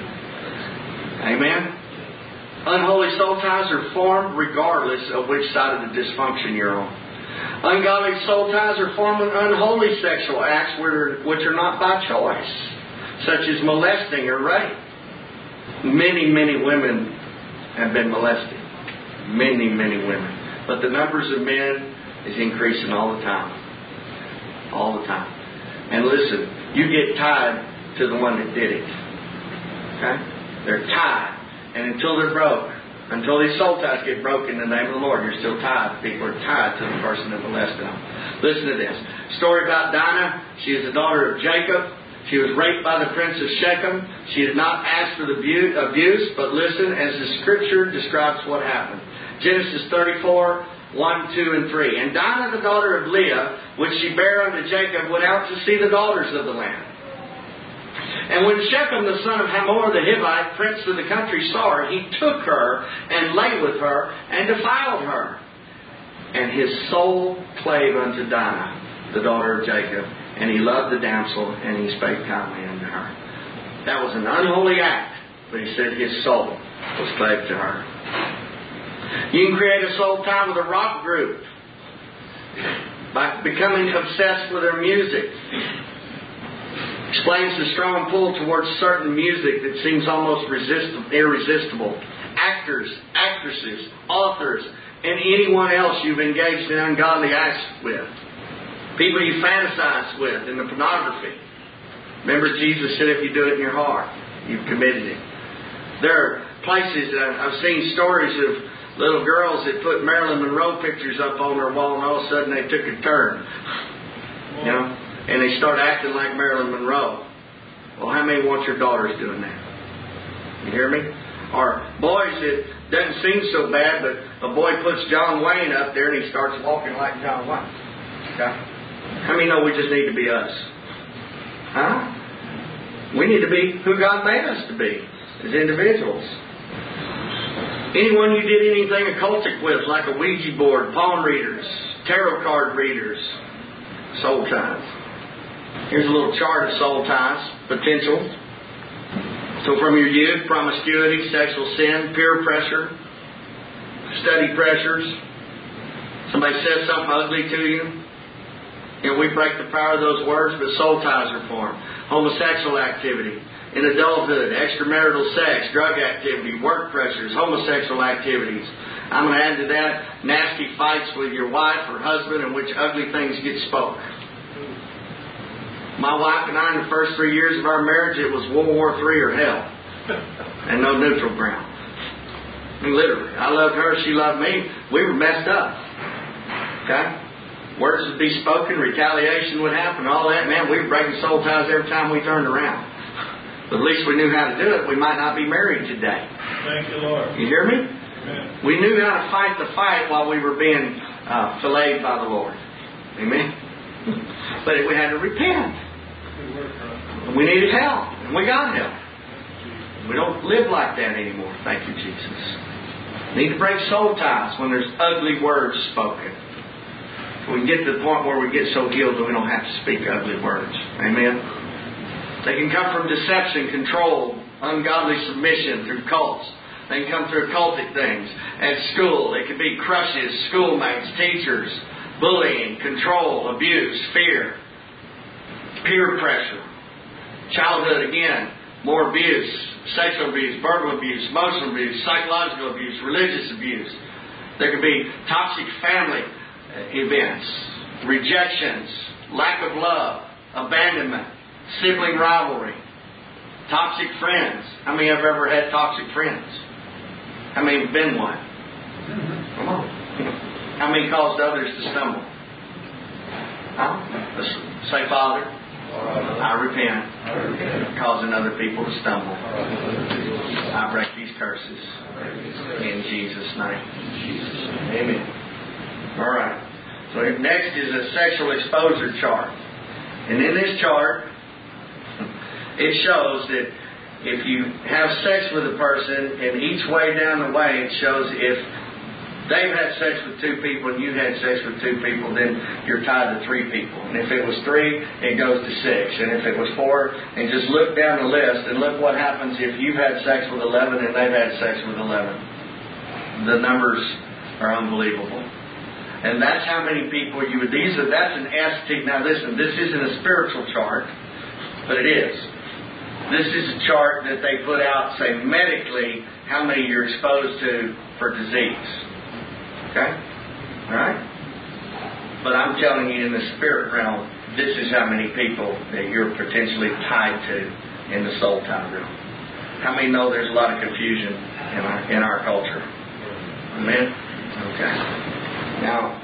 Amen? Unholy soul ties are formed regardless of which side of the dysfunction you're on. Ungodly soul ties are formed with unholy sexual acts which are not by choice, such as molesting or rape. Many, many women have been molested. Many, many women. But the numbers of men is increasing all the time. All the time. And listen, you get tied to the one that did it. Okay? They're tied. And until they're broke, until these soul ties get broken in the name of the Lord, you're still tied. People are tied to the person that molested them. Listen to this. Story about Dinah. She is the daughter of Jacob. She was raped by the prince of Shechem. She did not ask for the abuse, but listen as the Scripture describes what happened. Genesis thirty-four, one, two, and three. And Dinah, the daughter of Leah, which she bare unto Jacob, went out to see the daughters of the land. And when Shechem, the son of Hamor the Hivite, prince of the country, saw her, he took her and lay with her and defiled her. And his soul clave unto Dinah, the daughter of Jacob. And he loved the damsel, and he spake kindly unto her. That was an unholy act, but he said his soul was clave to her. You can create a soul tie with a rock group by becoming obsessed with their music. Explains the strong pull towards certain music that seems almost irresistible. Actors, actresses, authors, and anyone else you've engaged in ungodly acts with. People you fantasize with in the pornography. Remember, Jesus said if you do it in your heart, you've committed it. There are places, I've seen stories of little girls that put Marilyn Monroe pictures up on their wall, and all of a sudden they took a turn. You know? And they start acting like Marilyn Monroe. Well, how many want your daughters doing that? You hear me? Or boys, it doesn't seem so bad, but a boy puts John Wayne up there and he starts walking like John Wayne. Okay? How many know we just need to be us? Huh? We need to be who God made us to be as individuals. Anyone you did anything occultic with, like a Ouija board, palm readers, tarot card readers, soul ties. Here's a little chart of soul ties, potential. So from your youth, promiscuity, sexual sin, peer pressure, study pressures. Somebody says something ugly to you. You know, we break the power of those words, but soul ties are formed. Homosexual activity. In adulthood, extramarital sex, drug activity, work pressures, homosexual activities. I'm going to add to that nasty fights with your wife or husband in which ugly things get spoke. My wife and I, in the first three years of our marriage, it was World War Three or hell. And no neutral ground. I mean, literally. I loved her, she loved me. We were messed up. Okay? Words would be spoken, retaliation would happen, all that. Man, we were breaking soul ties every time we turned around. But at least we knew how to do it. We might not be married today. Thank you, Lord. You hear me? Amen. We knew how to fight the fight while we were being uh, filleted by the Lord. Amen? But we had to repent. And we needed help. And we got help. We don't live like that anymore. Thank you, Jesus. We need to break soul ties when there's ugly words spoken. We can get to the point where we get so healed that we don't have to speak ugly words. Amen? They can come from deception, control, ungodly submission through cults. They can come through occultic things. At school, it could be crushes, schoolmates, teachers, bullying, control, abuse, fear, peer pressure. Childhood, again, more abuse, sexual abuse, verbal abuse, emotional abuse, psychological abuse, religious abuse. There could be toxic family events, rejections, lack of love, abandonment, sibling rivalry, toxic friends. How many have ever had toxic friends? How many have been one? Come on. How many caused others to stumble? Huh? Let's say, Father, I repent, I repent. Causing other people to stumble. I break these curses in Jesus' name. Amen. All right. So next is a sexual exposure chart. And in this chart, it shows that if you have sex with a person, and each way down the way, it shows if they've had sex with two people and you had sex with two people, then you're tied to three people. And if it was three, it goes to six. And if it was four, and just look down the list and look what happens if you've had sex with eleven and they've had sex with eleven. The numbers are unbelievable. And that's how many people you would... These are, that's an S T. Now listen, this isn't a spiritual chart, but it is. This is a chart that they put out, say, medically, how many you're exposed to for disease. Okay? Alright? But I'm telling you, in the spirit realm, this is how many people that you're potentially tied to in the soul tie realm. How many know there's a lot of confusion in our, in our culture? Amen? Okay. Now,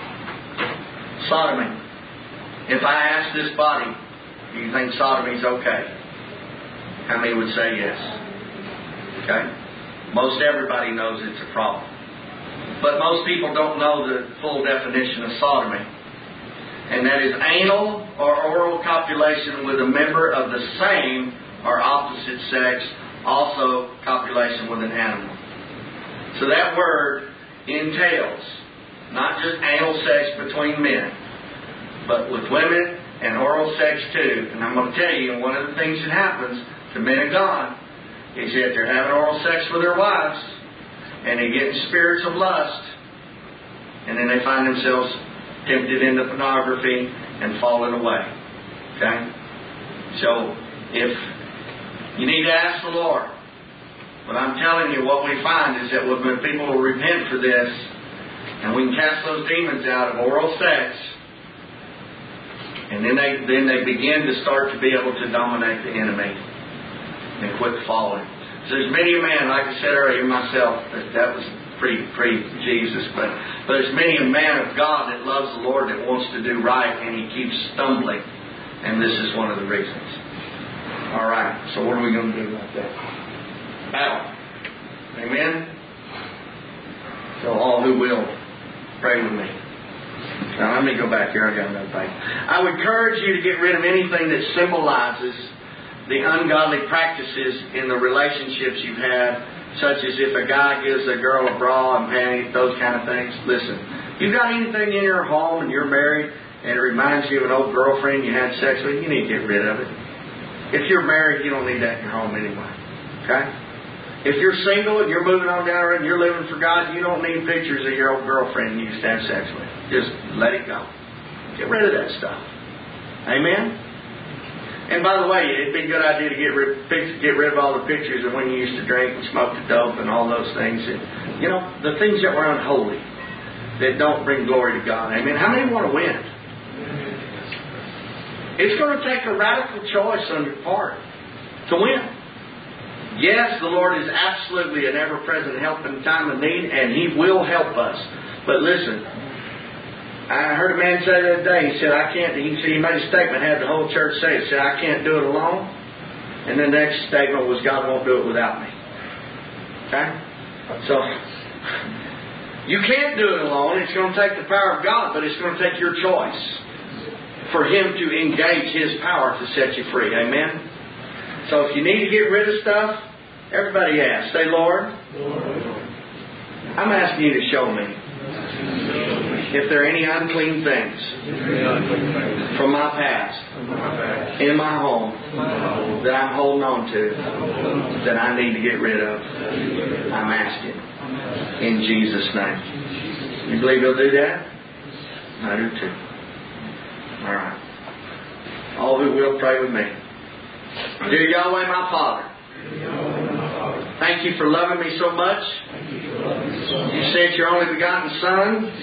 sodomy. If I ask this body, do you think sodomy's okay? How many would say yes? Okay? Most everybody knows it's a problem. But most people don't know the full definition of sodomy. And that is anal or oral copulation with a member of the same or opposite sex, also copulation with an animal. So that word entails not just anal sex between men, but with women and oral sex too. And I'm going to tell you, one of the things that happens to men of God is that they're having oral sex with their wives, and they get in spirits of lust, and then they find themselves tempted into pornography and falling away. Okay? So, if you need to ask the Lord, but I'm telling you, what we find is that when people will repent for this, and we can cast those demons out of oral sex, and then they then they begin to start to be able to dominate the enemy and quit falling. So there's many a man, like I said earlier myself, that, that was pre pre Jesus, but but there's many a man of God that loves the Lord, that wants to do right, and he keeps stumbling, and this is one of the reasons. All right. So what are we going to do about that? Battle. Amen. So all who will, pray with me. Now let me go back here. I got another thing. I would encourage you to get rid of anything that symbolizes the ungodly practices in the relationships you've had such as if a guy gives a girl a bra and panties, those kind of things. Listen, you got anything in your home and you're married and it reminds you of an old girlfriend you had sex with, you need to get rid of it. If you're married, you don't need that in your home anyway. Okay? If you're single and you're moving on down the road and you're living for God, you don't need pictures of your old girlfriend you used to have sex with. Just let it go. Get rid of that stuff. Amen? And by the way, it'd be a good idea to get rid, get rid of all the pictures of when you used to drink and smoke the dope and all those things. And, you know, the things that were unholy, that don't bring glory to God. Amen? How many want to win? It's going to take a radical choice on your part to win. Yes, the Lord is absolutely an ever-present help in time of need, and He will help us. But listen, I heard a man say the other day, he said, I can't, he said, he made a statement, had the whole church say it, he said, I can't do it alone. And the next statement was, God won't do it without me. Okay? So, you can't do it alone. It's going to take the power of God, but it's going to take your choice for Him to engage His power to set you free. Amen? So if you need to get rid of stuff, everybody asks. Say, Lord, Lord, I'm asking you to show me if there are any unclean things from my past, in my home, that I'm holding on to, that I need to get rid of. I'm asking. In Jesus' name. You believe He'll do that? I do too. All right. All who will, pray with me. Dear Yahweh, my Father, thank you for loving me so much. You sent your only begotten Son,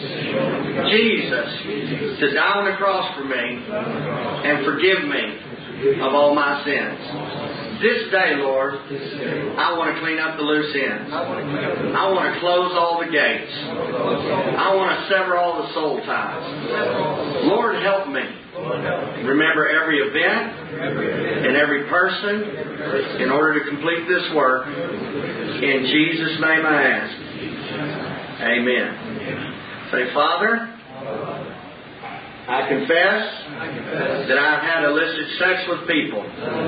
Jesus, to die on the cross for me and forgive me of all my sins. This day, Lord, I want to clean up the loose ends. I want to close all the gates. I want to sever all the soul ties. Lord, help me. Remember every event and every person in order to complete this work. In Jesus' name I ask. Amen. Say, Father, I confess that I've had illicit sex with people.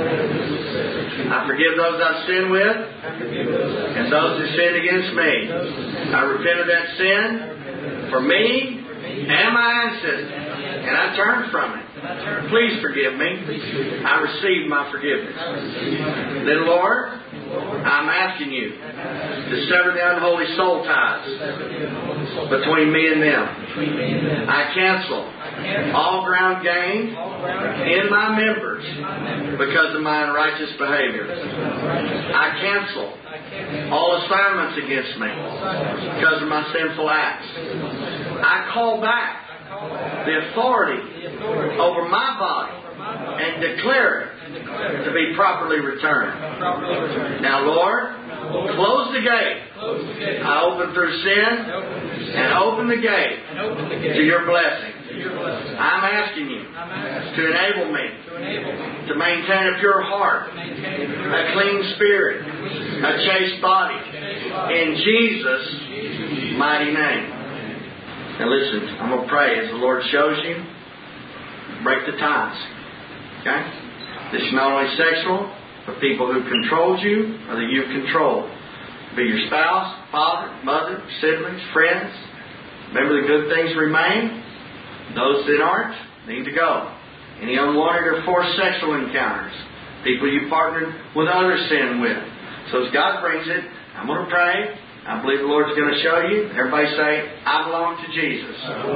I forgive those I've sinned with and those who sinned against me. I repent of that sin for me and my ancestors, and I turn from it. Please forgive me. I receive my forgiveness. Then, Lord, I'm asking you to sever the unholy soul ties between me and them. I cancel all ground gained in my members because of my unrighteous behavior. I cancel all assignments against me because of my sinful acts. I call back the authority over my body and declare it to be properly returned. Now, Lord, close the gate I open through sin and open the gate to your blessing. I'm asking you to enable me to maintain a pure heart, a clean spirit, a chaste body, in Jesus' mighty name. Now listen, I'm going to pray as the Lord shows you. Break the ties. Okay? This is not only sexual, but people who controlled you or that you've controlled. Be your spouse, father, mother, siblings, friends. Remember, the good things remain. Those that aren't need to go. Any unwanted or forced sexual encounters. People you partnered with other sin with. So as God brings it, I'm going to pray. I believe the Lord's going to show you. Everybody say, I belong to Jesus.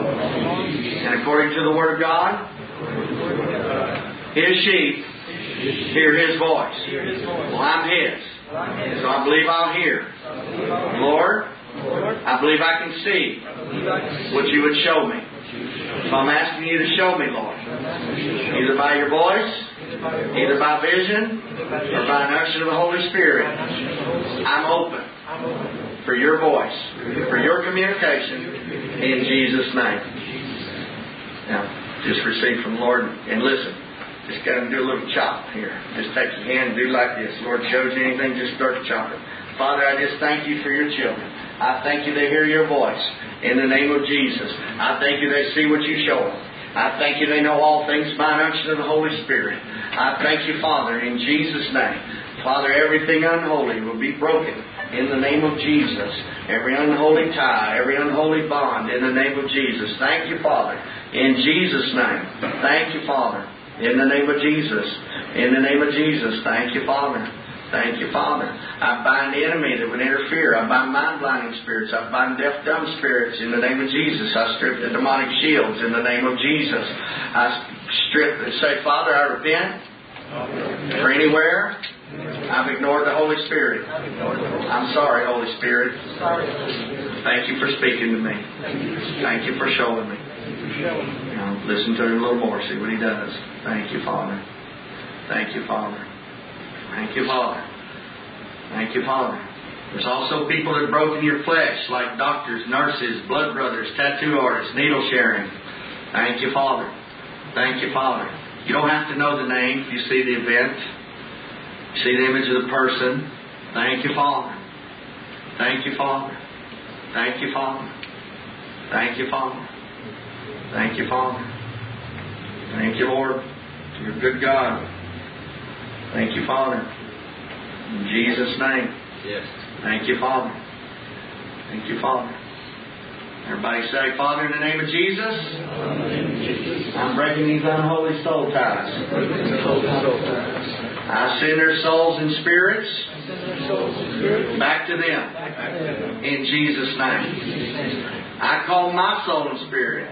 And according to the Word of God, His sheep hear His voice. Well, I'm His. So I believe I'll hear. Lord, I believe I can see what you would show me. So I'm asking you to show me, Lord. Either by your voice, either by vision, or by an unction of the Holy Spirit. I'm open for your voice, for your communication, in Jesus' name. Now, just receive from the Lord and listen. Just got to do a little chop here. Just take your hand and do like this. Lord shows you anything, just start chopping. Father, I just thank you for your children. I thank you they hear your voice. In the name of Jesus. I thank you they see what you show them. I thank you they know all things by an unction of the Holy Spirit. I thank you, Father, in Jesus' name. Father, everything unholy will be broken in the name of Jesus. Every unholy tie, every unholy bond, in the name of Jesus. Thank you, Father. In Jesus' name. Thank you, Father. In the name of Jesus. In the name of Jesus. Thank you, Father. Thank you, Father. I bind the enemy that would interfere. I bind mind-blinding spirits. I bind deaf, dumb spirits in the name of Jesus. I strip the demonic shields in the name of Jesus. I strip and say, Father, I repent for anywhere I've ignored the Holy Spirit. I'm sorry, Holy Spirit. Thank you for speaking to me. Thank you for showing me. Now, listen to him a little more. See what he does. Thank you, Father. Thank you, Father. Thank you, Father. Thank you, Father. There's also people that have broken your flesh, like doctors, nurses, blood brothers, tattoo artists, needle sharing. Thank you, Father. Thank you, Father. You don't have to know the name if you see the event. You see the image of the person. Thank you, Father. Thank you, Father. Thank you, Father. Thank you, Father. Thank you, Father. Thank you, Lord. You're a good God. Thank you, Father. In Jesus' name. Yes. Thank you, Father. Thank you, Father. Everybody say, Father, in the name of Jesus, I'm breaking these unholy soul ties. I send their souls and spirits back to them. In Jesus' name. I call my soul and spirit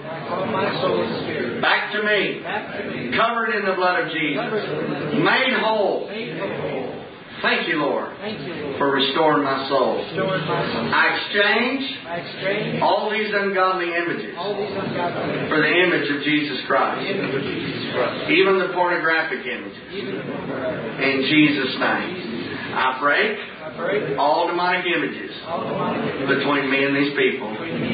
back to me, covered in the blood of Jesus, made whole. Thank you, Lord, for restoring my soul. I exchange all these ungodly images for the image of Jesus Christ, even the pornographic images. In Jesus' name. I break all demonic images between me and these people.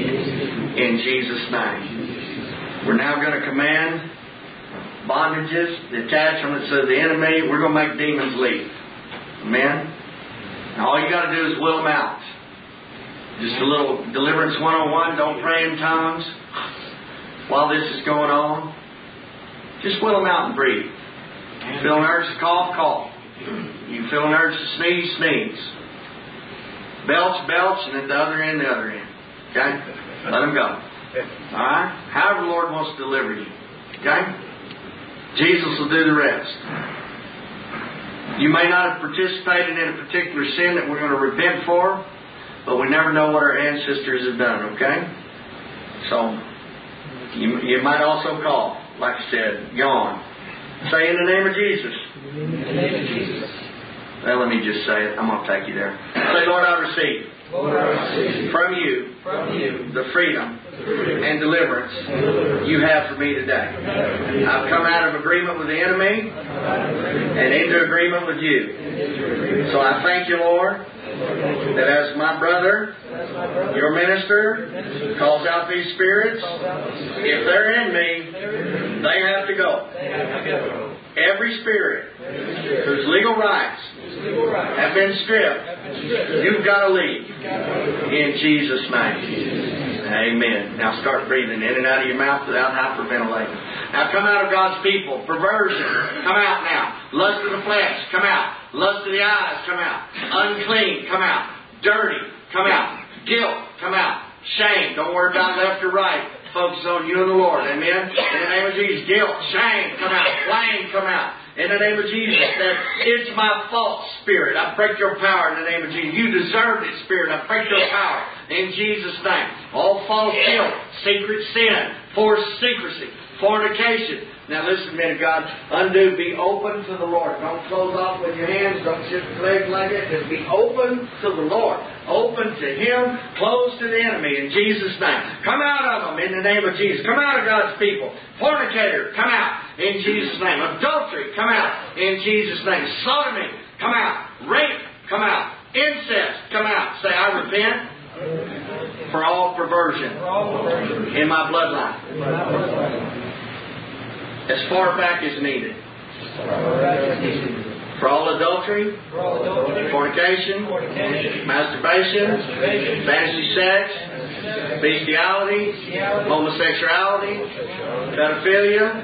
In Jesus' name. We're now going to command bondages, the attachments of the enemy. We're going to make demons leave. Amen? Now all you got to do is will them out. Just a little deliverance one oh one. Don't pray in tongues while this is going on. Just will them out and breathe. You feel an urge to cough, cough. You feel an urge to sneeze, sneeze. Belch, belch, and then the other end, the other end. Okay? Let them go. Alright? However the Lord wants to deliver you. Okay? Jesus will do the rest. You may not have participated in a particular sin that we're going to repent for, but we never know what our ancestors have done, okay? So, you, you might also call, like I said, yawn. Say, in the name of Jesus. In the name of Jesus. Well, let me just say it. I'm going to take you there. Say, Lord, I receive. Lord, I receive from you, from you the freedom, the freedom and deliverance, and deliverance you have for me today. I've come out of agreement with the enemy and into agreement with you. So I thank you, Lord, that as my brother, your minister, calls out these spirits, if they're in me, they have to go. Every spirit whose legal rights have been stripped, you've got to leave. In Jesus' name. Amen. Now start breathing in and out of your mouth without hyperventilating. Now come out of God's people. Perversion, come out now. Lust of the flesh, come out. Lust of the eyes, come out. Unclean, come out. Dirty, come out. Guilt, come out. Shame, don't worry about left or right. Focus on you and the Lord. Amen. In the name of Jesus. Guilt, shame, come out. Blame, come out. In the name of Jesus. That it's my fault, Spirit. I break your power in the name of Jesus. You deserve it, Spirit. I break your power in Jesus' name. All false guilt, secret sin, forced secrecy, fornication. Now listen, men of God, undo, be open to the Lord. Don't close off with your hands, don't sit with legs like that. Just be open to the Lord. Open to Him, closed to the enemy in Jesus' name. Come out of them in the name of Jesus. Come out of God's people. Fornicator, come out in Jesus' name. Adultery, come out in Jesus' name. Sodomy, come out. Rape, come out. Incest, come out. Say, I repent for all perversion in my bloodline. As far back as needed. For all adultery, fornication, masturbation, fantasy sex, bestiality, homosexuality, pedophilia,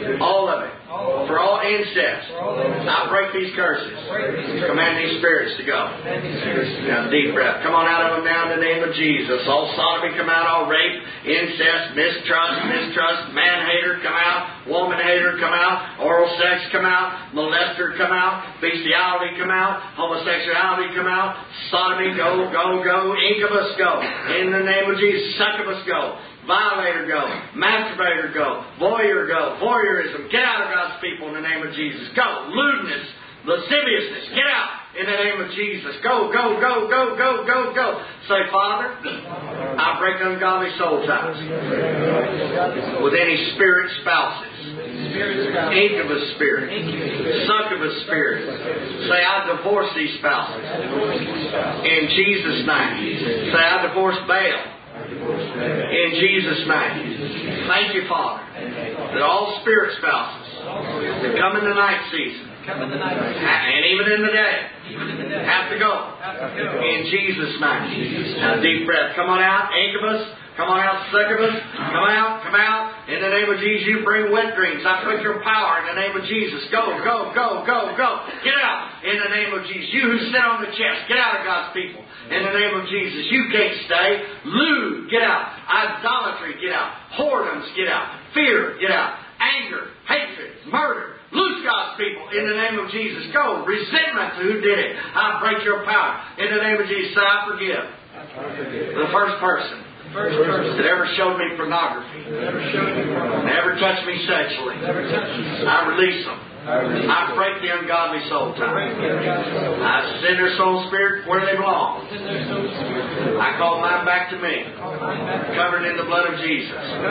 All of it. For all incest. I break these curses. Command these spirits to go. Now, deep breath. Come on out of them now in the name of Jesus. All sodomy come out. All rape, incest, mistrust, mistrust, man-hater come out. Woman-hater come out. Oral sex come out. Molester come out. Bestiality come out. Homosexuality come out. Sodomy go, go, go. Incubus go. In the name of Jesus. Succubus go. Violator go. Masturbator go. Voyeur go. Voyeurism. Get out of God's people in the name of Jesus. Go. Lewdness. Lasciviousness. Get out in the name of Jesus. Go, go, go, go, go, go, go. Say, Father, I break ungodly soul ties with any spirit spouses. Incubus spirit. Succubus spirit. Say, I divorce these spouses. In Jesus' name. Say, I divorce Baal. In Jesus' name. Thank you, Father, that all spirit spouses that come in the night season, and even in the day, have to go. In Jesus' name. Now, deep breath. Come on out, incubus. Come on out, succubus. Come out, come out. In the name of Jesus, you bring wet dreams. I put your power in the name of Jesus. Go, go, go, go, go. Get out in the name of Jesus. You who sit on the chest, get out of God's people. In the name of Jesus. You can't stay. Lewd, get out. Idolatry, get out. Whoredoms, get out. Fear, get out. Anger, hatred, murder. Loose God's people in the name of Jesus. Go. Resentment to who did it. I break your power. In the name of Jesus, say, I forgive. The first person that ever showed me pornography, never touched me sexually, I release them. I break the ungodly soul tie. I send their soul spirit where they belong. I call mine back to me, covered in the blood of Jesus.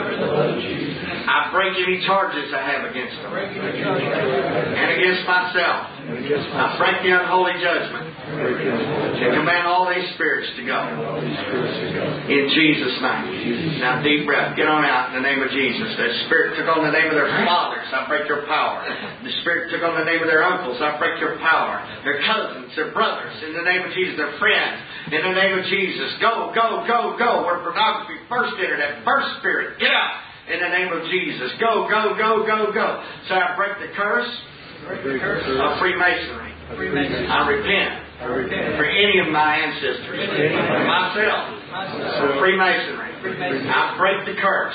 I break any charges I have against them and against myself. I break the unholy judgment and command all these spirits to go. In Jesus' name. Now, deep breath. Get on out in the name of Jesus. That spirit took on the name of their fathers. I break your power. The spirit took on the name of their uncles. I break your power. Their cousins, their brothers. In the name of Jesus. Their friends. In the name of Jesus. Go, go, go, go. Where pornography first entered. That first spirit. Get out. In the name of Jesus. Go, go, go, go, go. So I break the curse of Freemasonry. I repent for any of my ancestors, myself, for Freemasonry. I break the curse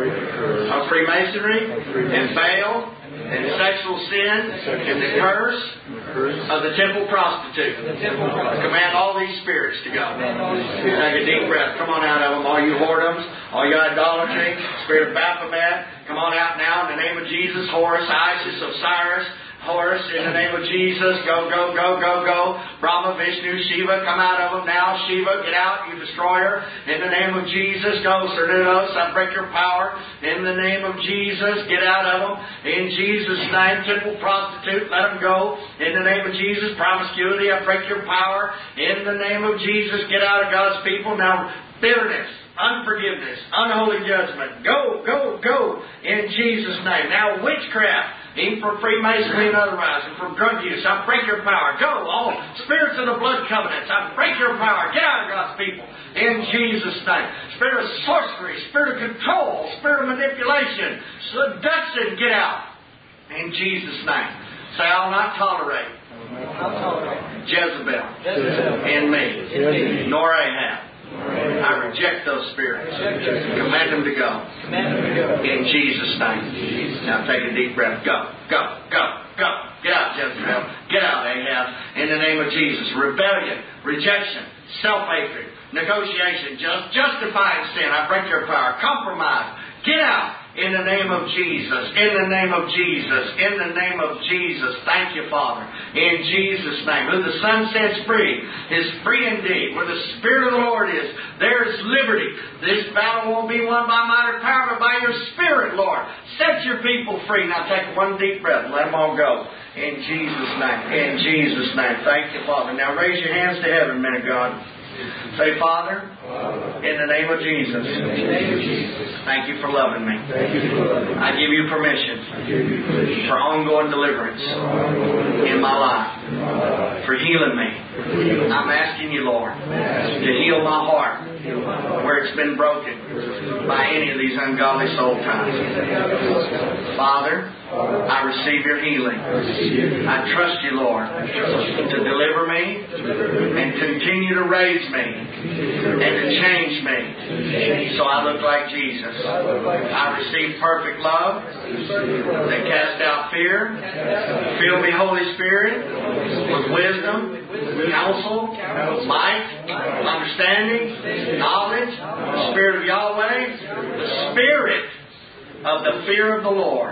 of Freemasonry and Baal and sexual sin and the curse of the temple prostitute. I command all these spirits to go. Take a deep breath. Come on out of them, all you whoredoms, all you idolatry, spirit of Baphomet. Come on out now in the name of Jesus. Horus, Isis, Osiris. Horus, in the name of Jesus, go, go, go, go, go. Brahma, Vishnu, Shiva, come out of them now. Shiva, get out, you destroyer. In the name of Jesus, go, Cernudos, I break your power. In the name of Jesus, get out of them. In Jesus' name, temple prostitute, let them go. In the name of Jesus, promiscuity, I break your power. In the name of Jesus, get out of God's people. Now, bitterness, unforgiveness, unholy judgment, go, go, go. In Jesus' name. Now, witchcraft. Even from Freemasonry and otherwise, and from drug use, I break your power. Go, all spirits of the blood covenants, I break your power. Get out of God's people. In Jesus' name. Spirit of sorcery, spirit of control, spirit of manipulation, seduction, get out. In Jesus' name. Say, I will not tolerate, I'll tolerate Jezebel, Jezebel in me, in me, nor Ahab. I reject those spirits. Command them to go. In Jesus' name. Now take a deep breath. Go, go, go, go. Get out, Jezebel. Get out, Ahab. In the name of Jesus. Rebellion, rejection, self-hatred, negotiation, just justifying sin. I break your power. Compromise. Get out. In the name of Jesus. In the name of Jesus. In the name of Jesus. Thank you, Father. In Jesus' name. Who the Son sets free is free indeed. Where the Spirit of the Lord is, there is liberty. This battle won't be won by might or power, but by your Spirit, Lord. Set your people free. Now take one deep breath and let them all go. In Jesus' name. In Jesus' name. Thank you, Father. Now raise your hands to heaven, men of God. Say, Father, in the name of Jesus, thank you for loving me. I give you permission for ongoing deliverance in my life, for healing me. I'm asking you, Lord, to heal my heart. where it's been broken by any of these ungodly soul ties. Father, I receive your healing. I trust you, Lord, to deliver me and continue to raise me and to change me so I look like Jesus. I receive perfect love that casts out fear. Fill me, Holy Spirit, with wisdom, counsel, might, understanding, knowledge, the Spirit of Yahweh, the Spirit of the fear of the Lord.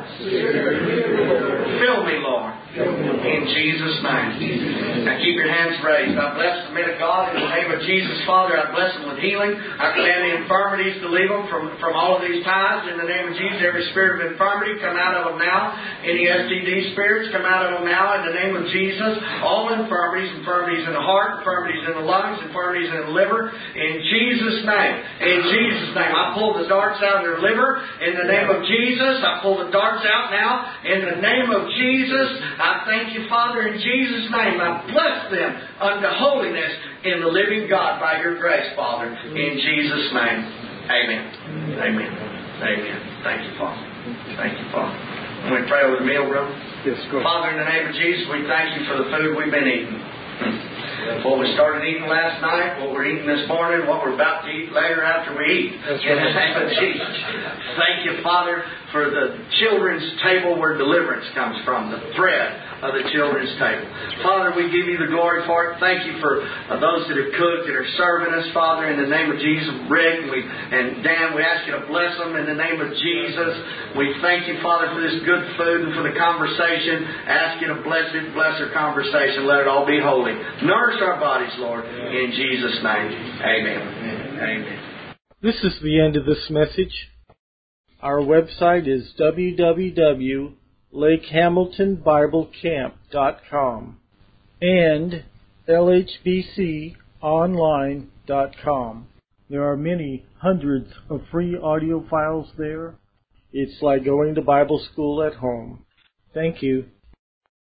Fill me, Lord, in Jesus' name. Now keep your hands raised. I bless the men of God in the name of Jesus, Father. I bless them with healing. I command the infirmities to leave them from, from all of these ties in the name of Jesus. Every spirit of infirmity, come out of them now. Any S T D spirits, come out of them now in the name of Jesus. All infirmities, infirmities in the heart, infirmities in the lungs, infirmities in the liver, in Jesus' name. In Jesus' name. I pull the darts out of their liver in the name of Jesus. I pull the darts out now in the name of Jesus. I thank you, Father, in Jesus' name. I bless them unto holiness in the living God by your grace, Father. In Jesus' name. Amen. Amen. Amen. Thank you, Father. Thank you, Father. Can we pray over the meal, brother? Yes, go ahead. Father, in the name of Jesus, we thank you for the food we've been eating. What we started eating last night, what we're eating this morning, what we're about to eat later after we eat. That's in right. the name of Jesus. Thank you, Father, for the children's table where deliverance comes from, the thread of the children's table. Father, we give you the glory for it. Thank you for uh, those that have cooked and are serving us, Father, in the name of Jesus. Rick and, we, and Dan, we ask you to bless them in the name of Jesus. We thank you, Father, for this good food and for the conversation. Ask you to bless it, bless our conversation. Let it all be holy. Nourish our bodies, Lord, in Jesus' name. Amen. Amen. This is the end of this message. Our website is w w w dot lake hamilton bible camp dot com and l h b c online dot com. There are many hundreds of free audio files there. It's like going to Bible school at home. Thank you.